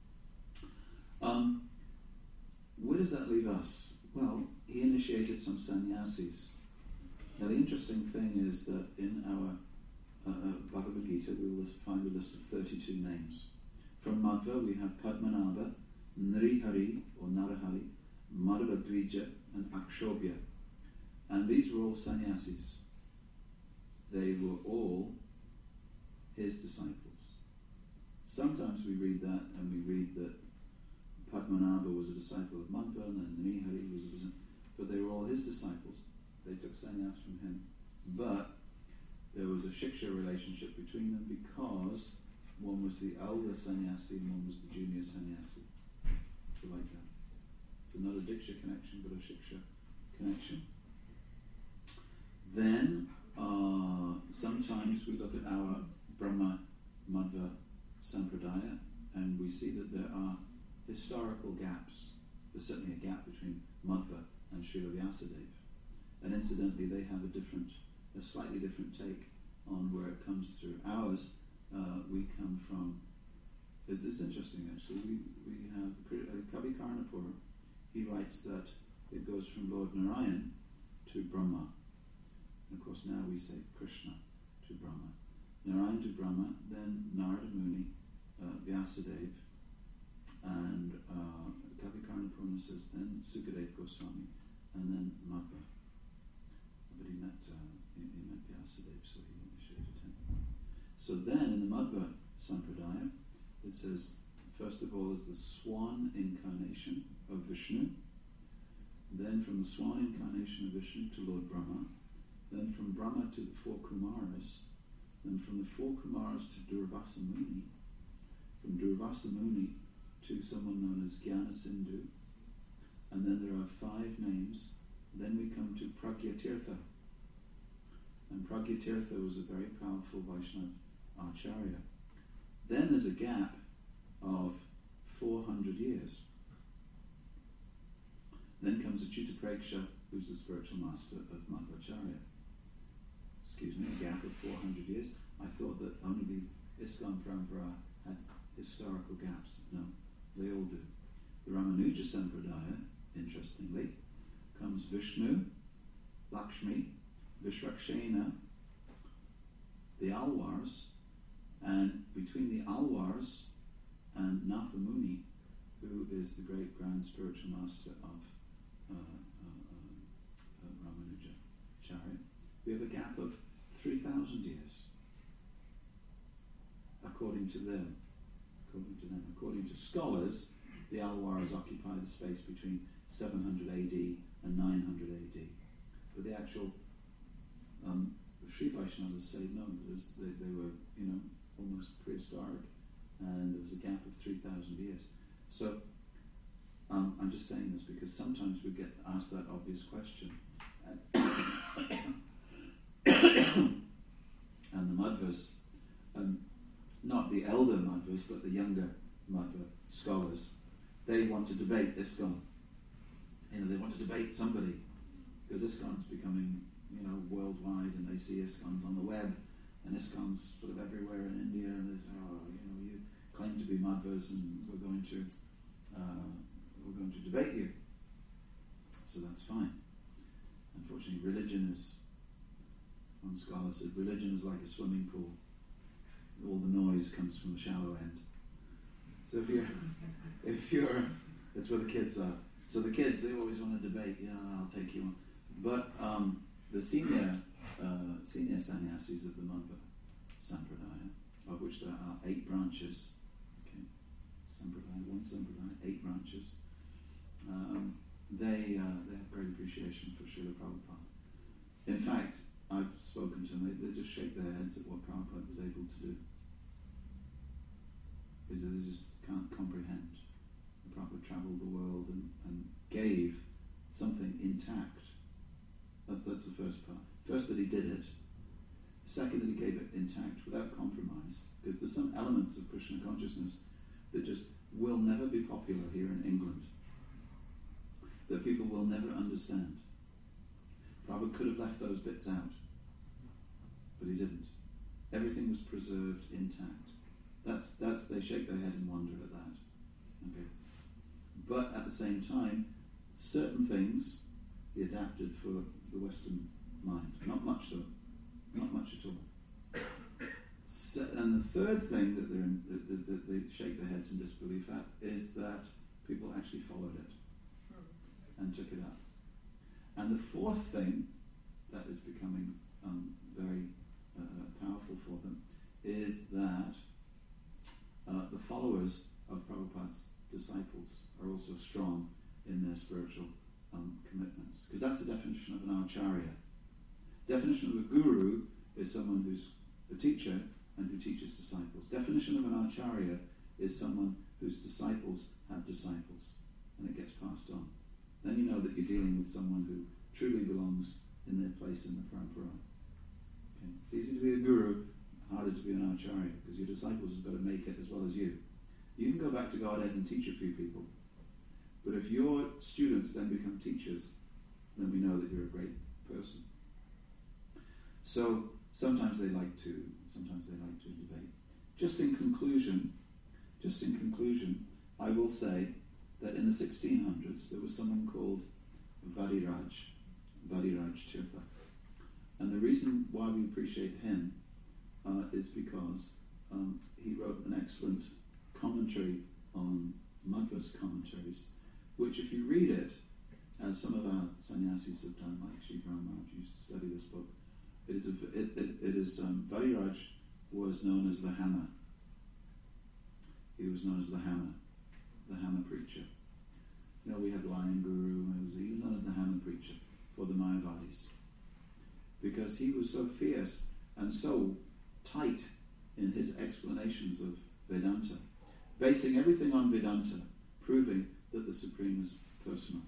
Where does that leave us? Well, he initiated some sannyasis. Now the interesting thing is that in our Bhagavad Gita we will find a list of 32 names. From Madhva we have Padmanabha, Nrihari or Narahari, Madhavadvija and Akshobhya. And these were all sannyasis. They were all his disciples. Sometimes we read that and we read that Padmanabha was a disciple of Madhva and Nrihari was a disciple, but they were all his disciples. They took sannyas from him. But there was a shiksha relationship between them, because one was the elder sannyasi and one was the junior sannyasi. So like that. So not a diksha connection, but a shiksha connection. Then sometimes we look at our Brahma Madhva Sampradaya, and we see that there are historical gaps. There's certainly a gap between Madhva and Srila Vyasadeva. And incidentally, they have a slightly different take on where it comes through. Ours, we come from, it's interesting actually, we have Kavi Karnapur. He writes that it goes from Lord Narayan to Brahma. And of course now we say Krishna to Brahma. Narayan to Brahma, then Narada Muni, Vyasadeva, and Kavi Karnapurna says then Sukadeva Goswami, and then Madhva. But he met Vyasadeva, so he initiated him. So then in the Madhva Sampradaya, it says, first of all is the swan incarnation of Vishnu, then from the swan incarnation of Vishnu to Lord Brahma, then from Brahma to the four Kumaras, then from the four Kumaras to Durvasa Muni, from Durvasa Muni to someone known as Jnana Sindhu, and then there are 5 names. Then we come to Pragyatirtha, and Pragyatirtha was a very powerful Vaishnava Acharya. Then there's a gap of 400 years. Then comes Achyuta Preksha, who's the spiritual master of Madhvacharya. Excuse me, a gap of 400 years. I thought that only the ISKCON Parampara had historical gaps. No, they all do. The Ramanuja Sampradaya, interestingly, comes Vishnu, Lakshmi, Vishrakshena, the Alwars, and between the Alwars and Nathamuni, who is the great grand spiritual master of Ramanuja Charya, we have a gap of 3,000 years, according to them. According to scholars, the Alwars occupy the space between 700 AD and 900 AD. But the actual Sri Vaishnavas say no, they were, almost prehistoric, and there was a gap of 3,000 years. So I'm just saying this because sometimes we get asked that obvious question. And the Madhvas, not the elder Madhvas, but the younger Madhva scholars, they want to debate ISKCON. They want to debate somebody, because ISKCON's becoming, worldwide, and they see ISKCONs on the web, and ISKCON's sort of everywhere in India, and they say, you claim to be Madhvas, and we're going to debate you. So that's fine. Unfortunately, religion is, one scholar said, religion is like a swimming pool. All the noise comes from the shallow end. So if you're, that's where the kids are. So the kids, they always want to debate. I'll take you on. But the senior sannyasis of the Madhva Sampradaya, of which there are 8 branches. Okay, Sampradaya, 1 Sampradaya, 8 branches. They have great appreciation for Srila Prabhupada. In fact, I've spoken to them, they just shake their heads at what Prabhupada was able to do. Because they just can't comprehend. Prabhupada travelled the world and gave something intact. That's the first part. First, that he did it. Second, that he gave it intact without compromise. Because there's some elements of Krishna consciousness that just will never be popular here in England. That people will never understand. Prabhupada could have left those bits out, but he didn't. Everything was preserved intact. That's they shake their head in wonder at that. Okay. But at the same time, certain things he adapted for the Western mind. Not much so. Not much at all. So, and the third thing that they shake their heads in disbelief at is that people actually followed it and took it up. And the fourth thing that is becoming very powerful for them is that the followers of Prabhupada's disciples are also strong in their spiritual commitments. Because that's the definition of an acharya. Definition of a guru is someone who's a teacher and who teaches disciples. Definition of an acharya is someone whose disciples have disciples, and it gets passed on. Then you know that you're dealing with someone who truly belongs in their place in the parampara. Okay. It's easy to be a guru, harder to be an brahmacharya, because your disciples have got to make it as well as you. You can go back to Godhead and teach a few people, but if your students then become teachers, then we know that you're a great person. So sometimes they like to debate. Just in conclusion, I will say that in the 1600s there was someone called Vadiraj Tirtha. And the reason why we appreciate him is because he wrote an excellent commentary on Madhva's commentaries, which if you read it, as some of our sannyasis have done, like Sri Brahma used to study this book, Vadiraj was known as the hammer. He was known as the hammer preacher. You know, we have Lion Guru, he was known as the hammer preacher for the Mayavadis, because he was so fierce and so tight in his explanations of Vedanta, basing everything on Vedanta, proving that the Supreme is personal.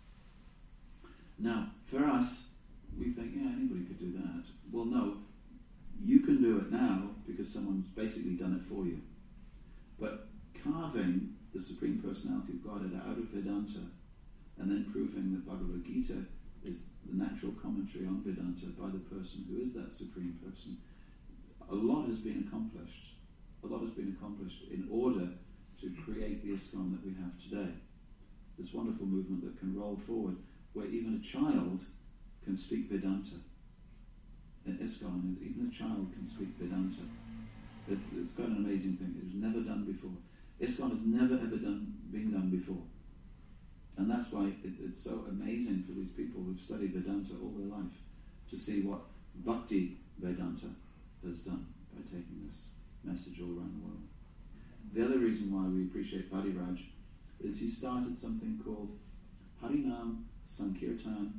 Now, for us, we think, yeah, anybody could do that. Well, no, you can do it now because someone's basically done it for you. But carving the Supreme Personality of Godhead out of Vedanta and then proving that Bhagavad Gita is the natural commentary on Vedanta by the person who is that Supreme Person, a lot has been accomplished. A lot has been accomplished in order to create the ISKCON that we have today. This wonderful movement that can roll forward, where even a child can speak Vedanta. In ISKCON, even a child can speak Vedanta. It's quite an amazing thing. It was never done before. ISKCON has never ever been done before. And that's why it's so amazing for these people who've studied Vedanta all their life to see what Bhakti Vedanta has done by taking this message all around the world. The other reason why we appreciate Vadiraj is he started something called Harinam Sankirtan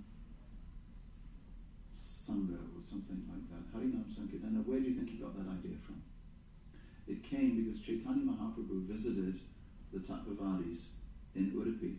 Sangha or something like that. Harinam Sankirtan. Now, where do you think he got that idea from? It came because Chaitanya Mahaprabhu visited the Tattvavadis in Udupi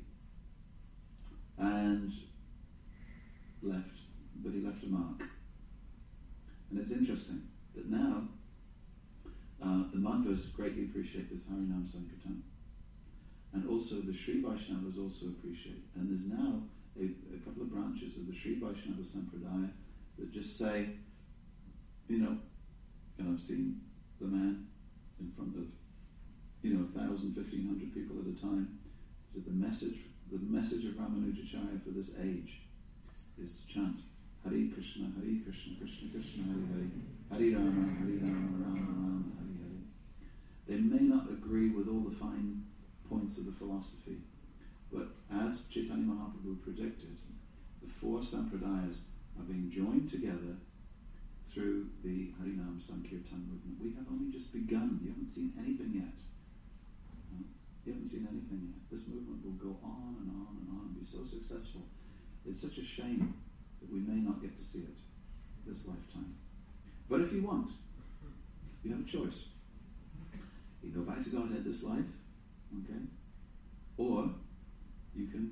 and left, but he left a mark. And it's interesting that now the Madhvas greatly appreciate this Harinam Sankirtan, and also the Sri Vaishnavas also appreciate. And there's now a couple of branches of the Sri Vaishnava Sampradaya that just say, and I've seen the man in front of 1,000, 1,500 people at a time. So the message of Ramanujacharya for this age is to chant Hare Krishna, Krishna Krishna, Hare Hare, Hare Rama, Rama Rama, Hare Hare. They may not agree with all the fine points of the philosophy, but as Chaitanya Mahaprabhu predicted, the four sampradayas are being joined together through the Harinam Sankirtan movement. We have only just begun. You haven't seen anything yet. You haven't seen anything yet. This movement will go on and on and on and be so successful. It's such a shame that we may not get to see it this lifetime. But if you want, you have a choice. You go back to Godhead this life, okay? Or you can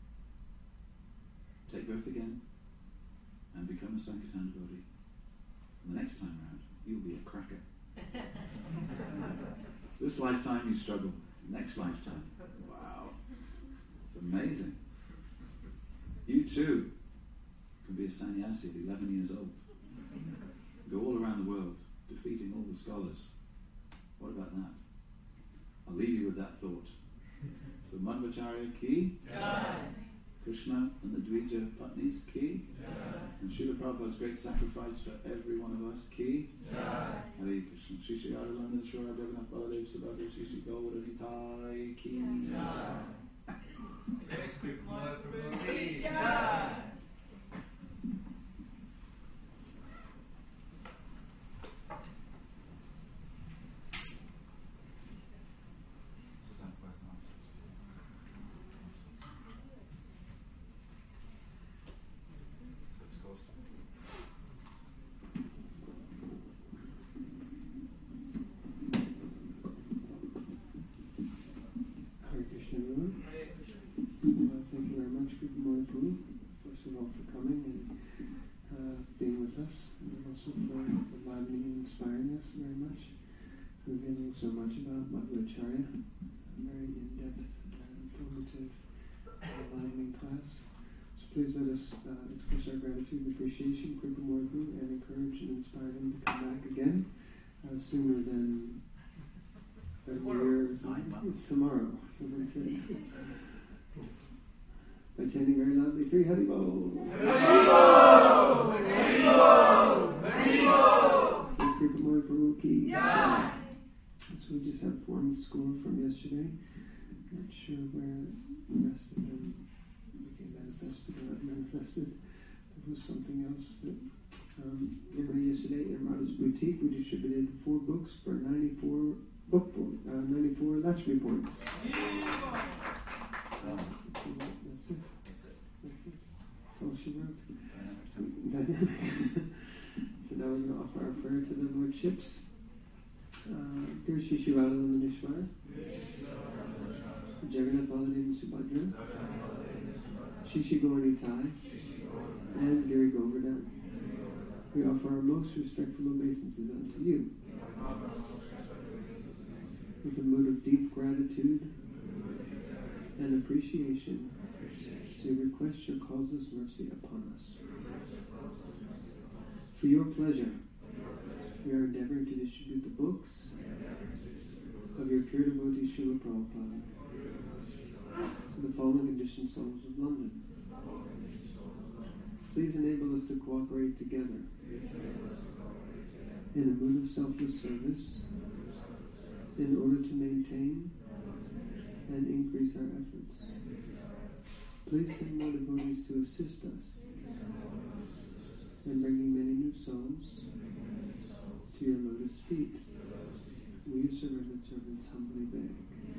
take birth again and become a Sankirtan devotee. And the next time around, you'll be a cracker. This lifetime you struggle. Next lifetime, wow, it's amazing. You too can be a sannyasi at 11 years old. Go all around the world, defeating all the scholars. What about that? I'll leave you with that thought. So Madhvacharya ki, Krishna and the Dvija Patnis ki, and Srila Prabhupada's great sacrifice for every one of us ki, Hare Krishna. Shri Shri Radharani Shura Jagannath Baladev Subhadra Shri Shri Gaura Nitai ki, first of all for coming and being with us, and also for enlivening and inspiring us very much. We're getting so much about Madhvacharya, a very in-depth and informative enlightening class. So please let us express our gratitude and appreciation for Guru and encourage and inspire him to come back again sooner than a year. It's tomorrow. So that's it. By chanting very loudly, 3 Haribol! Haribol! Haribol! Haribol! Space Cricket More Guru Ki. Yeah! So we just have one score from yesterday. Not sure where the rest of them became manifested or not manifested. There was something else. But yesterday in Radha's Boutique, we distributed 4 books for 94 Lakshmi points. That's it. That's all she wrote. So now we're going to offer our prayer to the Lordships. Dear Shishivalanandeshwar, Jagannath Baladev Subhadra, Shishi Gauranitai, and Giri Govardhan. We offer our most respectful obeisances unto you. With a mood of deep gratitude and appreciation, we request your causeless mercy upon us. For your pleasure, we are endeavoring to distribute the books of your pure devotee Srila Prabhupada to the fallen conditioned souls of London. Please enable us to cooperate together in a mood of selfless service in order to maintain and increase our efforts. Please send more devotees to assist us in bringing many new souls to your lotus feet. We, your surrendered servants, humbly beg.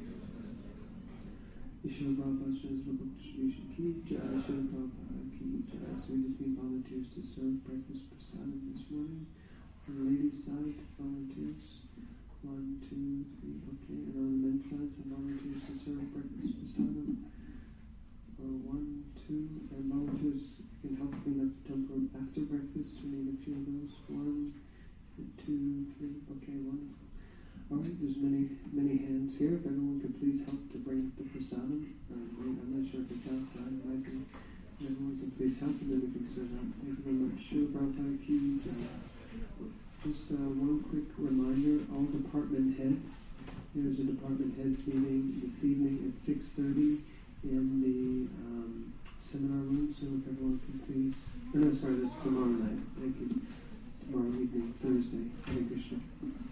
Ishwara Prabhupada Srila Book Distribution Ki Jai, Ishwara Prabhupada Ki Jai. So we just need volunteers to serve breakfast prasadam this morning. On the ladies' side, volunteers. 1, 2, 3, okay. And on the men's side, some volunteers to serve breakfast prasadam. 1, 2, and volunteers can help clean up the temple after breakfast. We need a few of those. 1, 2, 3, okay, wonderful. Alright, there's many hands here. If everyone could please help to bring the prasadam. I'm not sure if it's outside. It might be. Everyone can please help and then we can serve out. Thank you very much. Srila Prabhupada Ki Jai. Just one quick reminder, all department heads. There's a department heads meeting this evening at 6:30 in the seminar room. So if everyone can please... Oh, no, sorry, that's tomorrow night. Thank you. Tomorrow evening, Thursday. Hare Krishna.